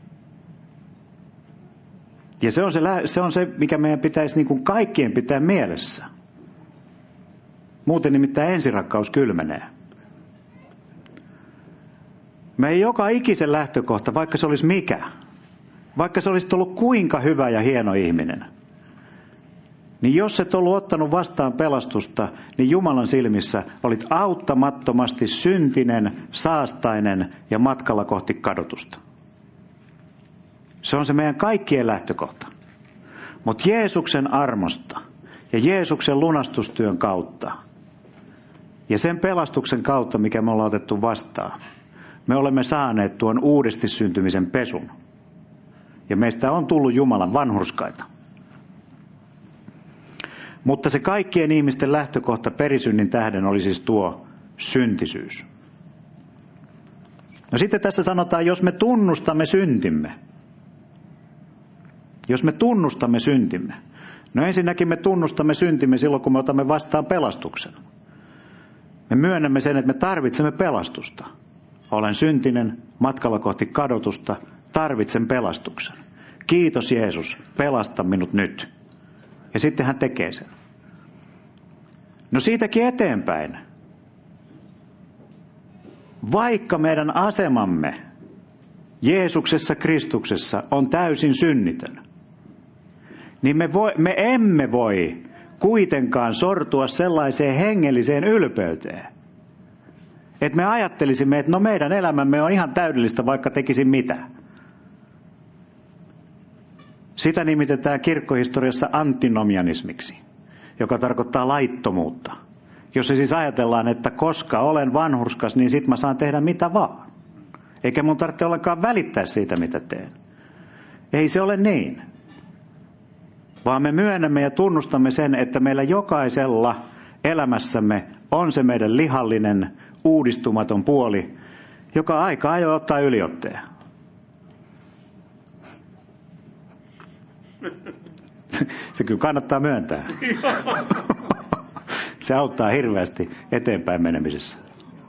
Ja se on se, se, on se mikä meidän pitäisi niin kuin kaikkien pitää mielessä. Muuten nimittäin ensirakkaus kylmenee. Meidän joka ikisen lähtökohta, vaikka se olisi mikä, vaikka se olisi ollut kuinka hyvä ja hieno ihminen, niin jos et ollut ottanut vastaan pelastusta, niin Jumalan silmissä olit auttamattomasti syntinen, saastainen ja matkalla kohti kadotusta. Se on se meidän kaikkien lähtökohta. Mutta Jeesuksen armosta ja Jeesuksen lunastustyön kautta ja sen pelastuksen kautta, mikä me ollaan otettu vastaan, me olemme saaneet tuon uudesti syntymisen pesun. Ja meistä on tullut Jumalan vanhurskaita. Mutta se kaikkien ihmisten lähtökohta perisynnin tähden oli siis tuo syntisyys. No sitten tässä sanotaan, jos me tunnustamme syntimme. Jos me tunnustamme syntimme. No ensinnäkin me tunnustamme syntimme silloin, kun me otamme vastaan pelastuksen. Me myönnämme sen, että me tarvitsemme pelastusta. Olen syntinen, matkalla kohti kadotusta, tarvitsen pelastuksen. Kiitos Jeesus, pelasta minut nyt. Ja sitten hän tekee sen. No siitäkin eteenpäin. Vaikka meidän asemamme Jeesuksessa Kristuksessa on täysin synnitön, niin me, voi, me emme voi kuitenkaan sortua sellaiseen hengelliseen ylpeyteen, että me ajattelisimme, että no meidän elämämme on ihan täydellistä, vaikka tekisin mitä. Sitä nimitetään kirkkohistoriassa antinomianismiksi, joka tarkoittaa laittomuutta. Jos siis ajatellaan, että koska olen vanhurskas, niin sit mä saan tehdä mitä vaan. Eikä mun tarvitse ollenkaan välittää siitä, mitä teen. Ei se ole niin. Vaan me myönnämme ja tunnustamme sen, että meillä jokaisella elämässämme on se meidän lihallinen, uudistumaton puoli, joka aika ajoin ottaa yliotteen. Se kyllä kannattaa myöntää. Se auttaa hirveästi eteenpäin menemisessä.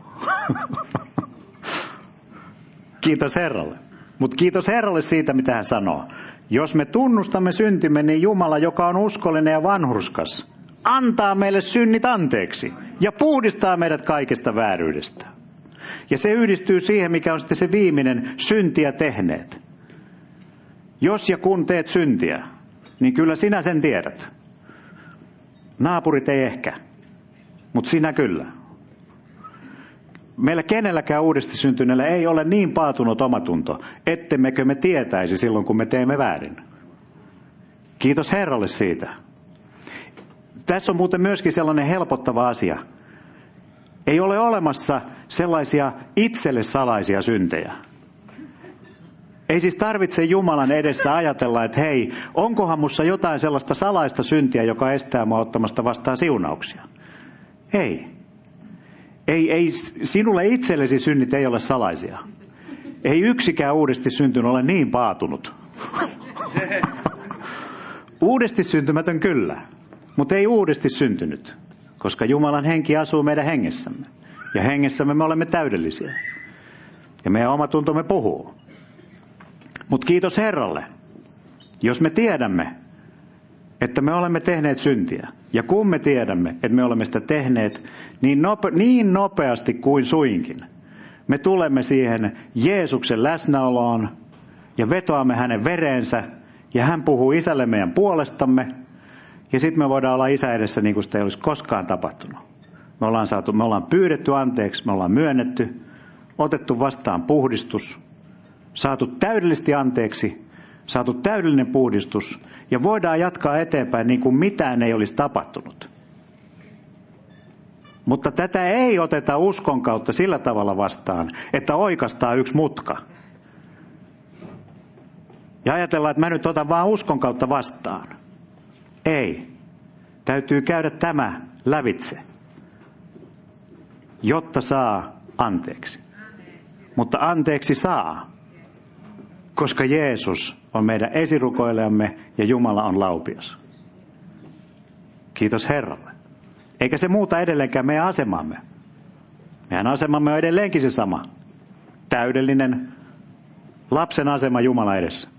Kiitos Herralle. Mutta kiitos Herralle siitä, mitä hän sanoo. Jos me tunnustamme syntimme, niin Jumala, joka on uskollinen ja vanhurskas, antaa meille synnit anteeksi ja puhdistaa meidät kaikesta vääryydestä. Ja se yhdistyy siihen, mikä on sitten se viimeinen syntiä tehneet. Jos ja kun teet syntiä, niin kyllä sinä sen tiedät. Naapurit ei ehkä, mutta sinä kyllä. Meillä kenelläkään uudesti syntyneellä ei ole niin paatunut omatunto, ettemmekö me tietäisi silloin, kun me teemme väärin. Kiitos Herralle siitä. Tässä on muuten myöskin sellainen helpottava asia. Ei ole olemassa sellaisia itselle salaisia syntejä. Ei siis tarvitse Jumalan edessä ajatella, että hei, onkohan mussa jotain sellaista salaista syntiä, joka estää mua ottamasta vastaan siunauksia. Ei. Ei, ei. Sinulle itsellesi synnit ei ole salaisia. Ei yksikään uudesti syntynyt ole niin paatunut. Uudesti syntymätön kyllä, mutta ei uudesti syntynyt, koska Jumalan henki asuu meidän hengessämme. Ja hengessämme me olemme täydellisiä. Ja meidän omatuntomme puhuu. Mutta kiitos Herralle, jos me tiedämme, että me olemme tehneet syntiä. Ja kun me tiedämme, että me olemme sitä tehneet niin, nope, niin nopeasti kuin suinkin, me tulemme siihen Jeesuksen läsnäoloon ja vetoamme hänen vereensä ja hän puhuu isälle meidän puolestamme. Ja sitten me voidaan olla isä edessä niin kuin sitä ei olisi koskaan tapahtunut. Me ollaan, saatu, me ollaan pyydetty anteeksi, me ollaan myönnetty, otettu vastaan puhdistus, saatu täydellisesti anteeksi, saatu täydellinen puhdistus ja voidaan jatkaa eteenpäin niin kuin mitään ei olisi tapahtunut. Mutta tätä ei oteta uskon kautta sillä tavalla vastaan, että oikaistaan yksi mutka. Ja ajatellaan, että mä nyt otan vaan uskon kautta vastaan. Ei. Täytyy käydä tämä lävitse, jotta saa anteeksi. Mutta anteeksi saa, koska Jeesus on meidän esirukoilijamme ja Jumala on laupias. Kiitos Herralle. Eikä se muuta edelleenkään meidän asemamme. Meidän asemamme on edelleenkin se sama. Täydellinen lapsen asema Jumala edessä.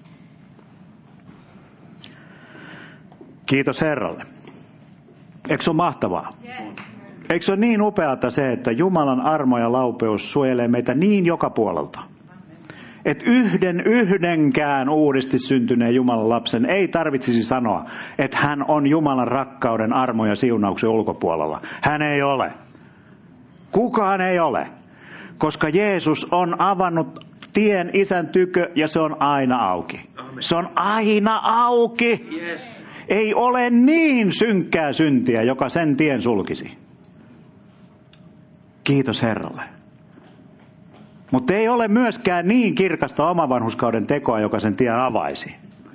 Kiitos Herralle. Eikö se ole mahtavaa? Eikö se ole niin upeata se, että Jumalan armo ja laupeus suojelee meitä niin joka puolelta? Että yhden yhdenkään uudesti syntyneen Jumalan lapsen ei tarvitsisi sanoa, että hän on Jumalan rakkauden, armo ja siunauksen ulkopuolella. Hän ei ole. Kukaan ei ole. Koska Jeesus on avannut tien isän tykö ja se on aina auki. Se on aina auki. Ei ole niin synkkää syntiä, joka sen tien sulkisi. Kiitos Herralle. Mutta ei ole myöskään niin kirkasta omavanhuskauden tekoa, joka sen tien avaisi.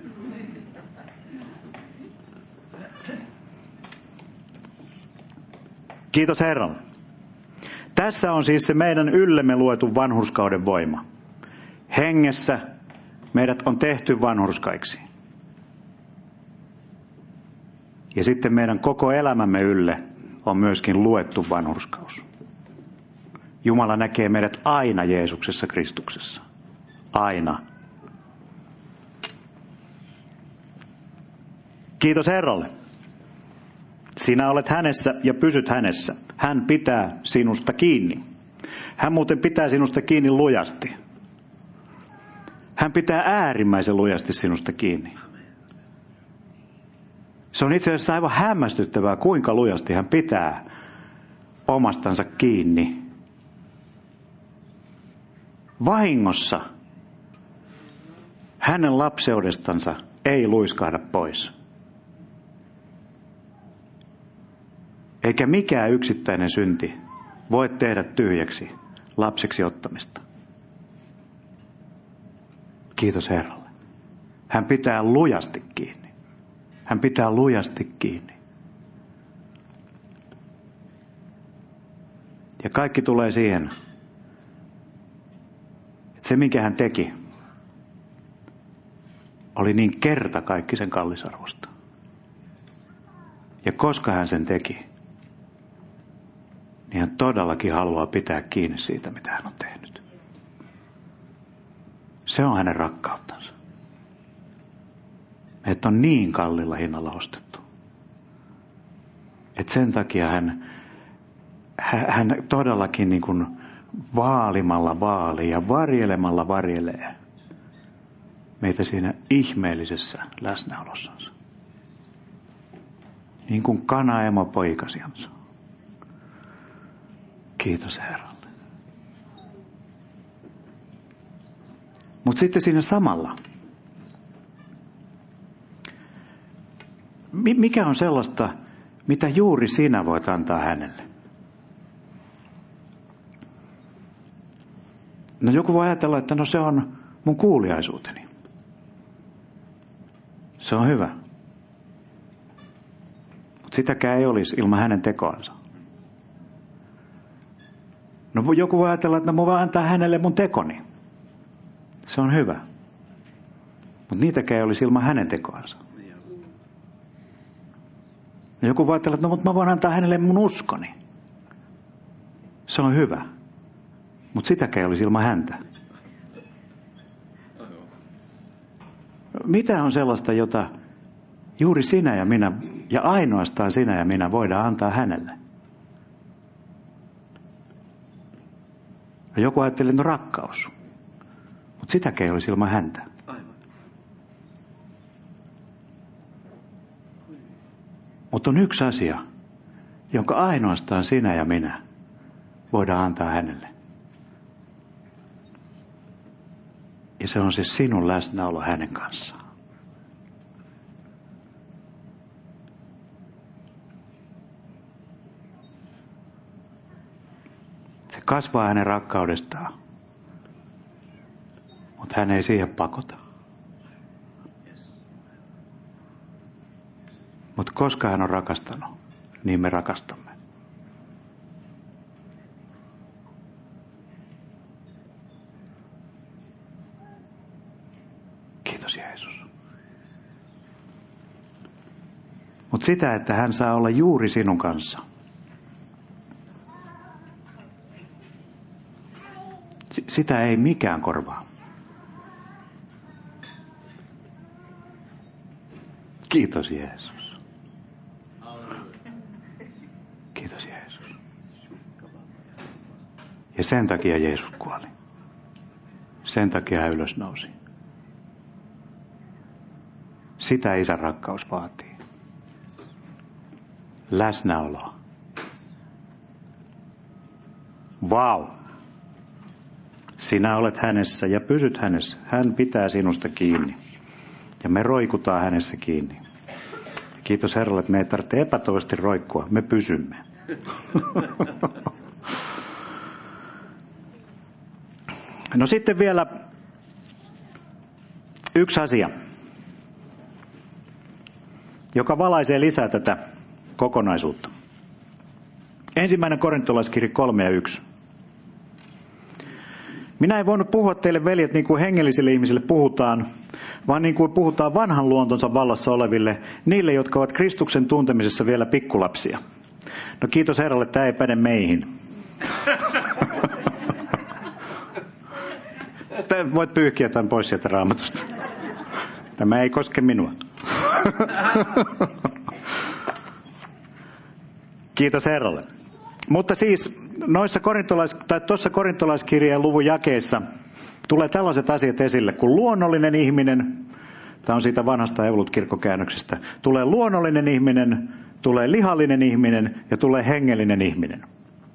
Kiitos Herralle. Tässä on siis se meidän yllemme luetun vanhurskauden voima. Hengessä meidät on tehty vanhurskaiksi. Ja sitten meidän koko elämämme ylle on myöskin luettu vanhurskaus. Jumala näkee meidät aina Jeesuksessa Kristuksessa. Aina. Kiitos Herralle. Sinä olet hänessä ja pysyt hänessä. Hän pitää sinusta kiinni. Hän muuten pitää sinusta kiinni lujasti. Hän pitää äärimmäisen lujasti sinusta kiinni. Se on itse asiassa aivan hämmästyttävää, kuinka lujasti hän pitää omastansa kiinni. Vahingossa hänen lapseudestansa ei luiskahda pois. Eikä mikään yksittäinen synti voi tehdä tyhjäksi lapseksi ottamista. Kiitos Herralle. Hän pitää lujasti kiinni. Hän pitää lujasti kiinni. Ja kaikki tulee siihen, että se minkä hän teki, oli niin kertakaikkisen kallisarvosta. Ja koska hän sen teki, hän todellakin haluaa pitää kiinni siitä, mitä hän on tehnyt. Se on hänen rakkauttansa. Että on niin kallilla hinnalla ostettu. Että sen takia hän, hän todellakin niin kuin vaalimalla vaalii ja varjelemalla varjelee meitä siinä ihmeellisessä läsnäolossansa. Niin kuin kana emo poikasiansa. Kiitos Herralle. Mutta sitten siinä samalla, mikä on sellaista, mitä juuri sinä voit antaa hänelle? No joku voi ajatella, että no se on mun kuuliaisuuteni. Se on hyvä. Mutta sitäkään ei olisi ilman hänen tekoansa. No joku voi ajatella, että no mun voi antaa hänelle mun tekoni. Se on hyvä. Mutta niitäkään ei olisi ilman hänen tekoansa. No joku voi ajatella, että no mutta mä voin antaa hänelle mun uskoni. Se on hyvä. Mutta sitäkään ei olisi ilman häntä. Mitä on sellaista, jota juuri sinä ja minä, ja ainoastaan sinä ja minä voidaan antaa hänelle? Ja joku ajatteli, että no rakkaus. Mutta sitäkään ei olisi ilman häntä. Mutta on yksi asia, jonka ainoastaan sinä ja minä voidaan antaa hänelle. Ja se on se sinun läsnäolo hänen kanssaan. Se kasvaa hänen rakkaudestaan. Mutta hän ei siihen pakota. Mutta koska hän on rakastanut, niin me rakastamme. Kiitos Jeesus. Mutta sitä, että hän saa olla juuri sinun kanssa. Sitä ei mikään korvaa. Kiitos Jeesus. Kiitos Jeesus. Ja sen takia Jeesus kuoli. Sen takia hän ylös nousi. Sitä isän rakkaus vaatii. Läsnäoloa. Vau. Sinä olet hänessä ja pysyt hänessä. Hän pitää sinusta kiinni. Ja me roikutaan hänessä kiinni. Kiitos Herralle, että me ei tarvitse epätoivasti roikkua. Me pysymme. No sitten vielä yksi asia, joka valaisee lisää tätä kokonaisuutta. Ensimmäinen korintolaiskirja kolme ja yksi. Minä en voinut puhua teille, veljet, niin kuin hengellisille ihmisille puhutaan, vaan niin kuin puhutaan vanhan luontonsa vallassa oleville, niille, jotka ovat Kristuksen tuntemisessa vielä pikkulapsia. No kiitos Herralle, tämä ei päde meihin. Voit pyyhkiä tämän pois sieltä Raamatusta. Tämä ei koske minua. Kiitos Herralle. Mutta siis noissa korintolais, tai tuossa korintolaiskirjan luvun jakeissa tulee tällaiset asiat esille, kun luonnollinen ihminen, tämä on siitä vanhasta Evolut-kirkkokäännöksestä, tulee luonnollinen ihminen, tulee lihallinen ihminen ja tulee hengellinen ihminen.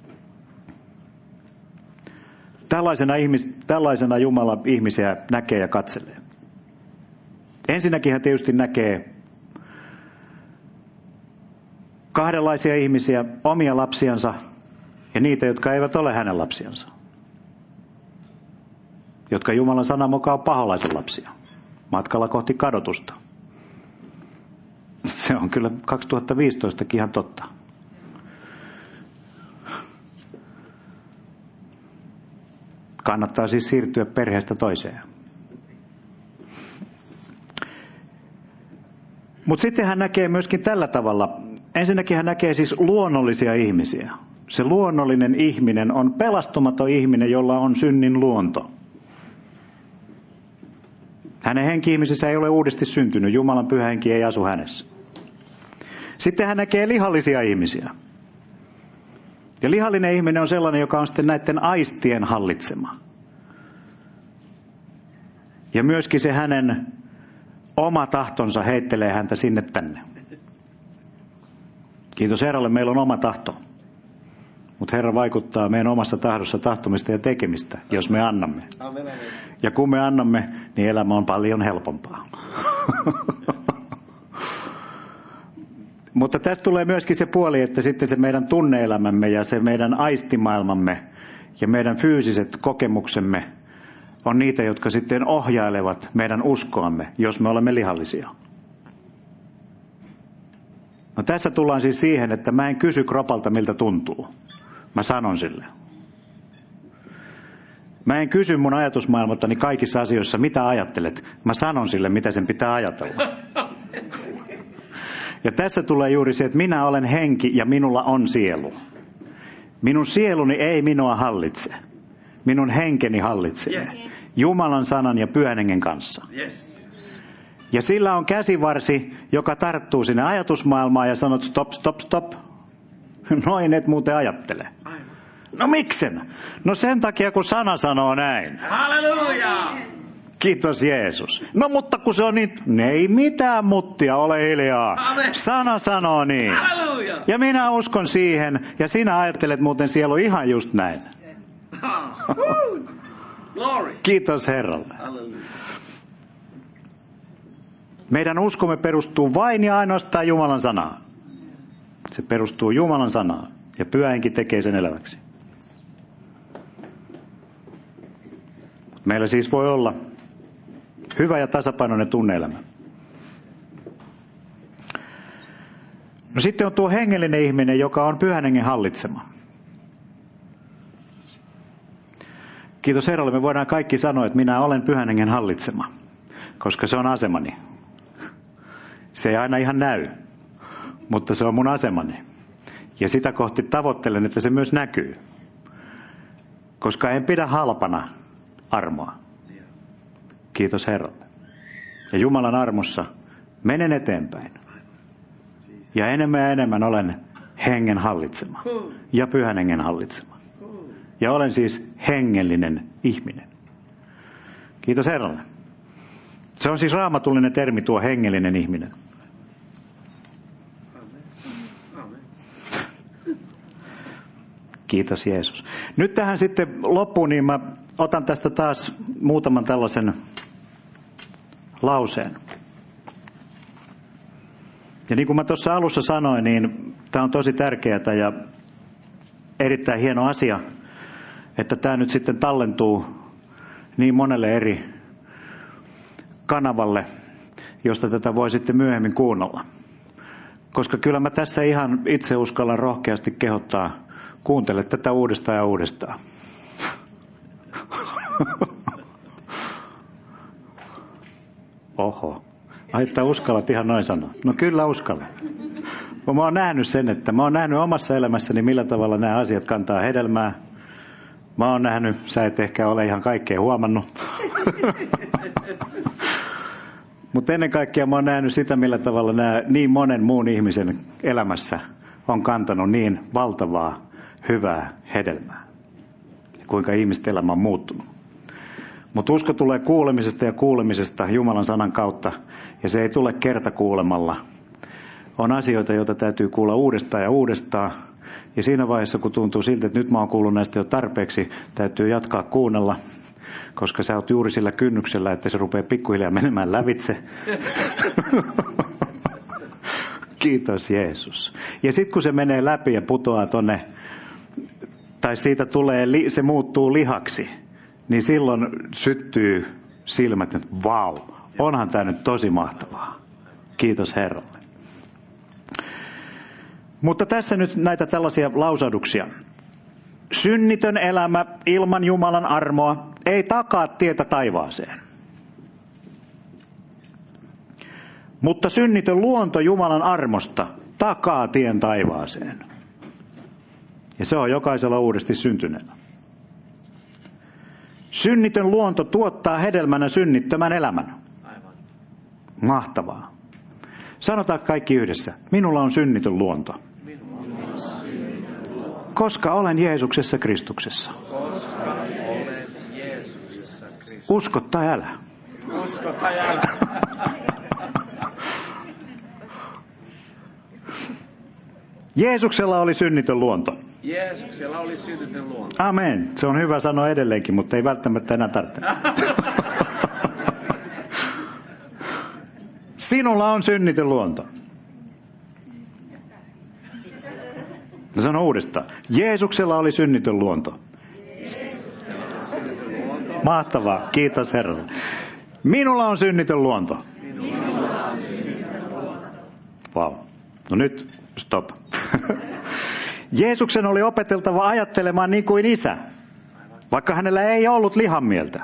Tällaisena, ihmis, tällaisena Jumala ihmisiä näkee ja katselee. Ensinnäkin hän tietysti näkee kahdenlaisia ihmisiä, omia lapsiansa ja niitä, jotka eivät ole hänen lapsiansa. Jotka Jumalan sanan mukaan on paholaisen lapsia. Matkalla kohti kadotusta. Se on kyllä kaksituhattaviisitoistakin ihan totta. Kannattaa siis siirtyä perheestä toiseen. Mutta sitten hän näkee myöskin tällä tavalla. Ensinnäkin hän näkee siis luonnollisia ihmisiä. se luonnollinen ihminen on pelastumaton ihminen, jolla on synnin luonto. Hänen henki-ihmisessä ei ole uudesti syntynyt. Jumalan pyhä henki ei asu hänessä. Sitten hän näkee lihallisia ihmisiä. Ja lihallinen ihminen on sellainen, joka on sitten näiden aistien hallitsema. Ja myöskin se hänen oma tahtonsa heittelee häntä sinne tänne. Kiitos Herralle, meillä on oma tahto. Mutta Herra vaikuttaa meidän omassa tahdossa tahtomista ja tekemistä, jos me annamme. Amen. Ja kun me annamme, niin elämä on paljon helpompaa. Mutta tästä tulee myöskin se puoli, että sitten se meidän tunne-elämämme ja se meidän aistimaailmamme ja meidän fyysiset kokemuksemme on niitä, jotka sitten ohjailevat meidän uskoamme, jos me olemme lihallisia. No tässä tullaan siis siihen, että mä en kysy kropalta, miltä tuntuu. Mä sanon sille. Mä en kysy mun ajatusmaailmaltani kaikissa asioissa, mitä ajattelet. Mä sanon sille, mitä sen pitää ajatella. Ja tässä tulee juuri se, että minä olen henki ja minulla on sielu. Minun sieluni ei minua hallitse. Minun henkeni hallitsee. Yes. Jumalan sanan ja pyhän hengen kanssa. Yes. Ja sillä on käsivarsi, joka tarttuu sinne ajatusmaailmaan ja sanoo, stop, stop, stop. Noin et muuten ajattele. No miksen? No sen takia, kun sana sanoo näin. Halleluja! Kiitos Jeesus. No mutta kun se on niin, ne ei mitään muttia, ole hiljaa. Amen. Sana sanoo niin. Halleluja! Ja minä uskon siihen, ja sinä ajattelet muuten sielu ihan just näin. Kiitos Herralle. Halleluja. Meidän uskomme perustuu vain ja ainoastaan Jumalan sanaan. Se perustuu Jumalan sanaan, ja Pyhä Henki tekee sen eläväksi. Meillä siis voi olla hyvä ja tasapainoinen tunne-elämä. No sitten on tuo hengellinen ihminen, joka on Pyhän Hengen hallitsema. Kiitos Herralle, me voidaan kaikki sanoa, että minä olen Pyhän Hengen hallitsema, koska se on asemani. Se ei aina ihan näy, mutta se on mun asemani. Ja sitä kohti tavoittelen, että se myös näkyy. Koska en pidä halpana armoa. Kiitos Herralle. Ja Jumalan armossa menen eteenpäin. Ja enemmän ja enemmän olen hengen hallitsema. Ja Pyhän Hengen hallitsema. Ja olen siis hengellinen ihminen. Kiitos Herralle. Se on siis raamatullinen termi, tuo hengellinen ihminen. Kiitos Jeesus. Nyt tähän sitten loppuun, niin mä otan tästä taas muutaman tällaisen lauseen. Ja niin kuin mä tuossa alussa sanoin, niin tämä on tosi tärkeää ja erittäin hieno asia, että tämä nyt sitten tallentuu niin monelle eri kanavalle, josta tätä voi sitten myöhemmin kuunnella. Koska kyllä mä tässä ihan itse uskallan rohkeasti kehottaa, kuuntele tätä uudestaan ja uudestaan. Oho. Ai, että uskallat ihan noin sanoa. No kyllä uskallan. Mä oon nähnyt sen, että mä oon nähnyt omassa elämässäni, millä tavalla nämä asiat kantaa hedelmää. Mä oon nähnyt, sä et ehkä ole ihan kaikkea huomannut. Mutta ennen kaikkea mä oon nähnyt sitä, millä tavalla nämä niin monen muun ihmisen elämässä on kantanut niin valtavaa, hyvää hedelmää. Kuinka ihmisten elämä on muuttunut. Mutta usko tulee kuulemisesta ja kuulemisesta Jumalan sanan kautta. Ja se ei tule kertakuulemalla. On asioita, joita täytyy kuulla uudestaan ja uudestaan. Ja siinä vaiheessa, kun tuntuu siltä, että nyt mä oon kuullut näistä jo tarpeeksi, täytyy jatkaa kuunnella. Koska sä oot juuri sillä kynnyksellä, että se rupeaa pikkuhiljaa menemään lävitse. Kiitos Jeesus. Ja sitten kun se menee läpi ja putoaa tonne, tai siitä tulee, se muuttuu lihaksi, niin silloin syttyy silmät, että vau, onhan tämä nyt tosi mahtavaa. Kiitos Herralle. Mutta tässä nyt näitä tällaisia lausahduksia. Synnitön elämä ilman Jumalan armoa ei takaa tietä taivaaseen. Mutta synnitön luonto Jumalan armosta takaa tien taivaaseen. Ja se on jokaisella uudesti syntyneellä. Synnitön luonto tuottaa hedelmänä synnittömän elämän. Aivan. Mahtavaa. Sanotaan kaikki yhdessä. Minulla on synnitön luonto. Minulla on synnitön luonto. Koska olen Jeesuksessa Kristuksessa. Koska olet Jeesuksessa Kristuksessa. Usko tai älä. Usko tai älä. Jeesuksella oli synnitön luonto. Jeesuksella oli synnitön luonto. Amen. Se on hyvä sanoa edelleenkin, mutta ei välttämättä enää tarvitse. Sinulla on synnitön luonto. Sano uudestaan. Jeesuksella oli synnitön luonto. Mahtavaa. Kiitos Herralle. Minulla on synnitön luonto. Vau. Wow. No nyt stop. Jeesuksen oli opeteltava ajattelemaan niin kuin isä, vaikka hänellä ei ollut lihanmieltä.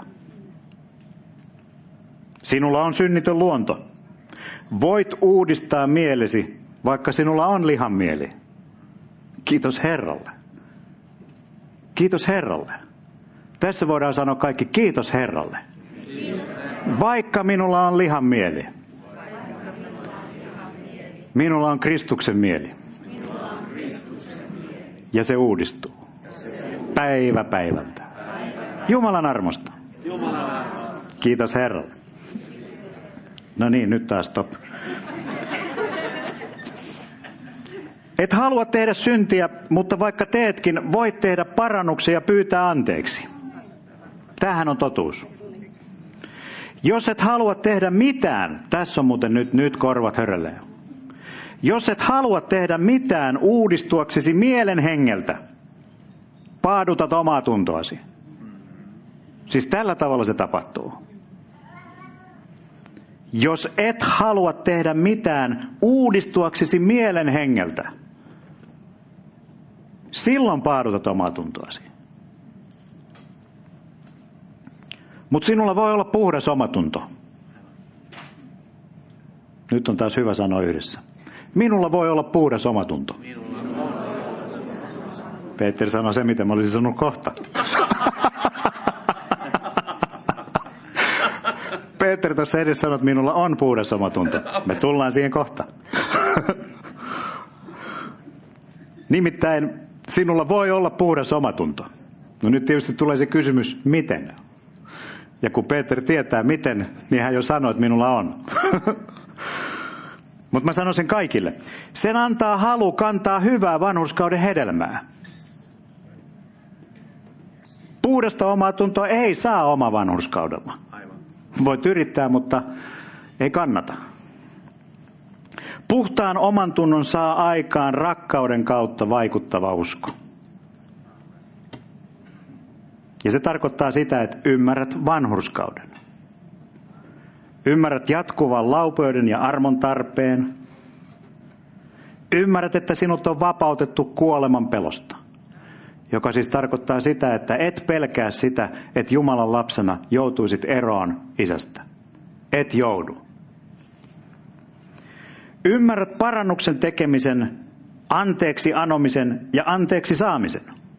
Sinulla on synnitön luonto. Voit uudistaa mielesi, vaikka sinulla on lihanmieli. Kiitos Herralle. Kiitos Herralle. Tässä voidaan sanoa kaikki kiitos Herralle. Vaikka minulla on lihanmieli. Minulla on Kristuksen mieli. Ja se uudistuu. Päivä päivältä. Jumalan armosta. Kiitos Herralle. No niin, nyt taas stop. Et halua tehdä syntiä, mutta vaikka teetkin, voit tehdä parannuksia ja pyytää anteeksi. Tämähän on totuus. Jos et halua tehdä mitään, tässä on muuten nyt, nyt korvat hörölee. Jos et halua tehdä mitään uudistuaksesi mielen hengeltä, paadutat omaa tuntoasi. Siis tällä tavalla se tapahtuu. Jos et halua tehdä mitään uudistuaksesi mielen hengeltä, silloin paadutat omaa tuntoasi. Mutta sinulla voi olla puhdas omatunto. Nyt on taas hyvä sanoa yhdessä. Minulla voi olla puhdas omatunto. Peter sanoi se, mitä mä olisin sanonut kohta. Peter tuossa edes sanoi, että minulla on puhdas omatunto. Me tullaan siihen kohta. Nimittäin sinulla voi olla puhdas omatunto. No nyt tietysti tulee se kysymys, miten? Ja kun Peter tietää miten, niin hän jo sanoi, että minulla on. Mutta mä sanon sen kaikille. Sen antaa halu kantaa hyvää vanhurskauden hedelmää. Puhdasta omaa tuntoa ei saa oma vanhurskaudella. Voit yrittää, mutta ei kannata. Puhtaan oman tunnon saa aikaan rakkauden kautta vaikuttava usko. Ja se tarkoittaa sitä, että ymmärrät vanhurskauden. Ymmärrät jatkuvan laupeuden ja armon tarpeen. Ymmärrät, että sinut on vapautettu kuoleman pelosta. Joka siis tarkoittaa sitä, että et pelkää sitä, että Jumalan lapsena joutuisit eroon isästä. Et joudu. Ymmärrät parannuksen tekemisen, anteeksi anomisen ja anteeksi saamisen.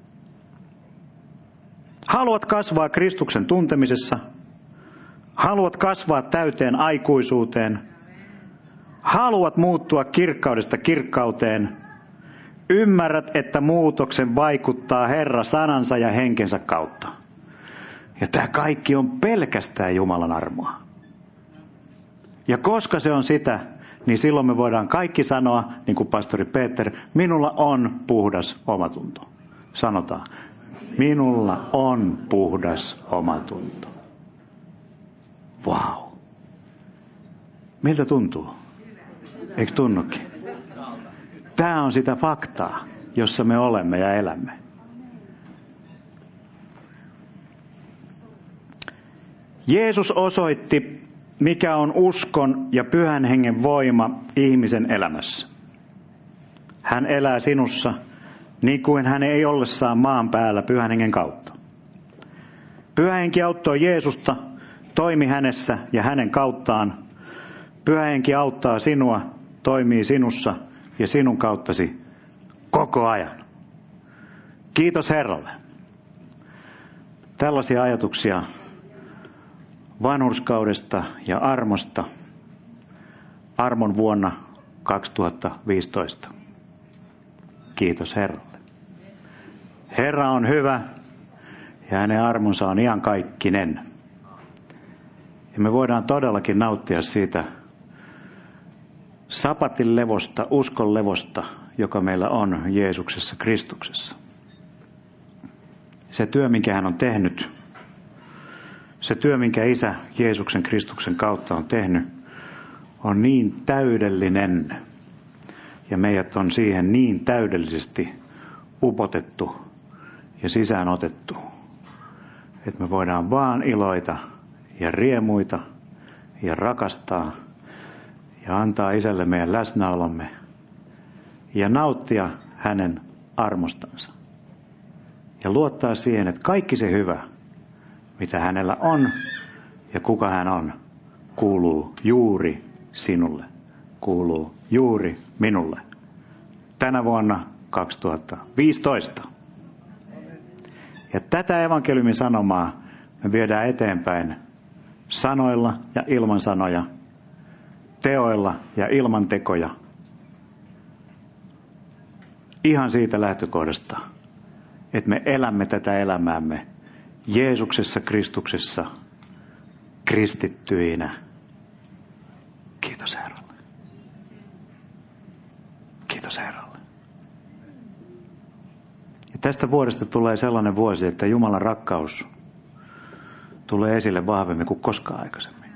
Haluat kasvaa Kristuksen tuntemisessa. Haluat kasvaa täyteen aikuisuuteen. Haluat muuttua kirkkaudesta kirkkauteen. Ymmärrät, että muutoksen vaikuttaa Herra sanansa ja henkensä kautta. Ja tämä kaikki on pelkästään Jumalan armoa. Ja koska se on sitä, niin silloin me voidaan kaikki sanoa, niin kuin pastori Peter, minulla on puhdas omatunto. Sanotaan, minulla on puhdas omatunto. Vau. Wow. Miltä tuntuu? Eikö tunnukin? Tämä on sitä faktaa, jossa me olemme ja elämme. Jeesus osoitti, mikä on uskon ja pyhän hengen voima ihmisen elämässä. Hän elää sinussa, niin kuin hän ei ollessaan maan päällä pyhän hengen kautta. Pyhä henki auttoi Jeesusta, toimi hänessä ja hänen kauttaan. Pyhä henki auttaa sinua, toimii sinussa ja sinun kauttasi koko ajan. Kiitos Herralle. Tällaisia ajatuksia vanhurskaudesta ja armosta armon vuonna kaksituhattaviisitoista. Kiitos Herralle. Herra on hyvä ja hänen armonsa on iankaikkinen. Ja me voidaan todellakin nauttia siitä sapatin levosta, uskon levosta, joka meillä on Jeesuksessa Kristuksessa. Se työ, minkä hän on tehnyt, se työ, minkä Isä Jeesuksen Kristuksen kautta on tehnyt, on niin täydellinen ja meidät on siihen niin täydellisesti upotettu ja sisään otettu, että me voidaan vaan iloita ja riemuita ja rakastaa ja antaa Isälle meidän läsnäolomme ja nauttia hänen armostansa. Ja luottaa siihen, että kaikki se hyvä, mitä hänellä on ja kuka hän on, kuuluu juuri sinulle, kuuluu juuri minulle. Tänä vuonna kaksituhattaviisitoista. Ja tätä evankeliumin sanomaa me viedään eteenpäin sanoilla ja ilman sanoja, teoilla ja ilman tekoja. Ihan siitä lähtökohdasta, että me elämme tätä elämäämme Jeesuksessa Kristuksessa kristittyinä. Kiitos Herralle. Kiitos Herralle. Ja tästä vuodesta tulee sellainen vuosi, että Jumalan rakkaus tulee esille vahvemmin kuin koskaan aikaisemmin.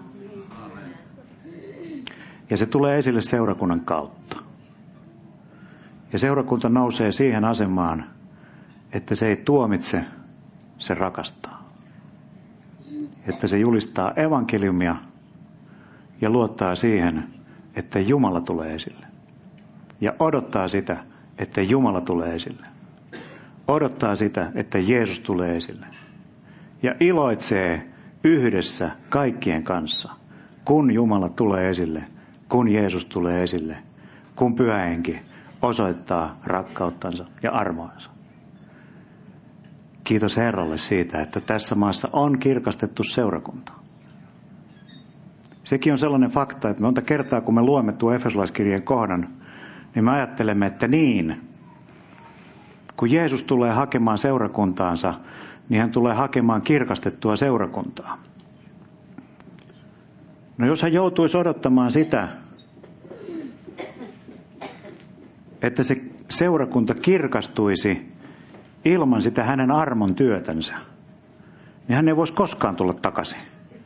Ja se tulee esille seurakunnan kautta. Ja seurakunta nousee siihen asemaan, että se ei tuomitse, se rakastaa. Että se julistaa evankeliumia ja luottaa siihen, että Jumala tulee esille. Ja odottaa sitä, että Jumala tulee esille. Odottaa sitä, että Jeesus tulee esille. Ja iloitsee yhdessä kaikkien kanssa, kun Jumala tulee esille, kun Jeesus tulee esille, kun Pyhä Henki osoittaa rakkauttansa ja armoansa. Kiitos Herralle siitä, että tässä maassa on kirkastettu seurakunta. Sekin on sellainen fakta, että monta kertaa kun me luemme tuon Efesolaiskirjeen kohdan, niin me ajattelemme, että niin, kun Jeesus tulee hakemaan seurakuntaansa, niin hän tulee hakemaan kirkastettua seurakuntaa. No jos hän joutuisi odottamaan sitä, että se seurakunta kirkastuisi ilman sitä hänen armon työtänsä, niin hän ei voisi koskaan tulla takaisin.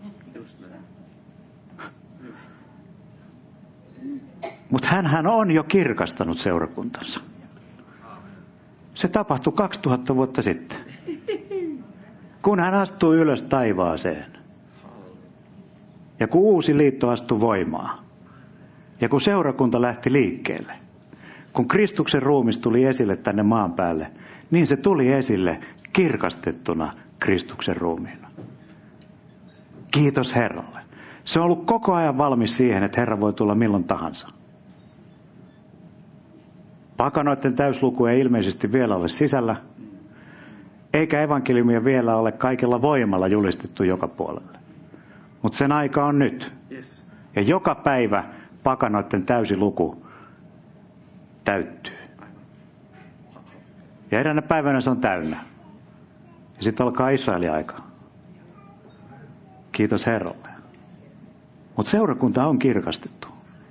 Mutta hänhän on jo kirkastanut seurakuntansa. Se tapahtui kaksituhatta vuotta sitten, kun hän astui ylös taivaaseen. Ja kun uusi liitto astui voimaan. Ja kun seurakunta lähti liikkeelle. Kun Kristuksen ruumis tuli esille tänne maan päälle, niin se tuli esille kirkastettuna Kristuksen ruumiina. Kiitos Herralle. Se on ollut koko ajan valmis siihen, että Herra voi tulla milloin tahansa. Pakanoiden täysluku ei ilmeisesti vielä ole sisällä, eikä evankeliumia vielä ole kaikella voimalla julistettu joka puolelle. Mutta sen aika on nyt. Ja joka päivä pakanoiden täysi luku täyttyy. Ja eräänä päivänä se on täynnä. Ja sitten alkaa Israelin aika. Kiitos Herralle. Mutta seurakunta on kirkastettu.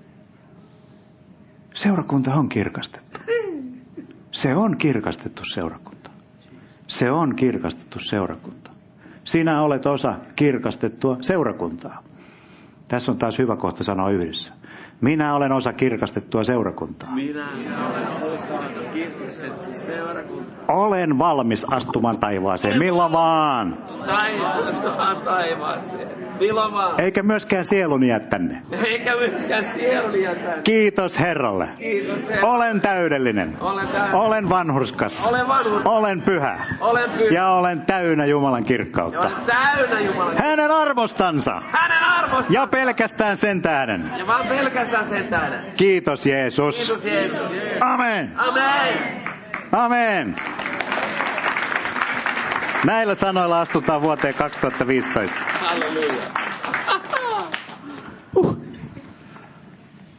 Seurakunta on kirkastettu. Se on kirkastettu seurakunta. Se on kirkastettu seurakunta. Sinä olet osa kirkastettua seurakuntaa. Tässä on taas hyvä kohta sanoa yhdessä. Minä olen osa kirkastettua seurakuntaa. Minä olen osa kirkastettua seurakuntaa. Olen valmis astumaan taivaaseen. Milloin vaan. Taivaaseen, taivaaseen. Milloin vaan. Eikä myöskään sieluni jää tänne. Eikä myöskään sieluni jää tänne. Kiitos Herralle. Kiitos Herralle. Olen täydellinen. Olen täydellinen. Olen vanhurskas. Olen vanhurskas. Olen pyhä. Olen pyhä. Ja olen täynnä Jumalan kirkkautta. Ja olen täynnä Jumalan. Hänen armostansa. Hänen armostansa. Ja pelkästään sen tähden. Ja vaan pelkästään sen tähden. Kiitos Jeesus. Kiitos Jeesus. Amen. Amen. Amen. Näillä sanoilla astutaan vuoteen kaksituhattaviisitoista. Halleluja.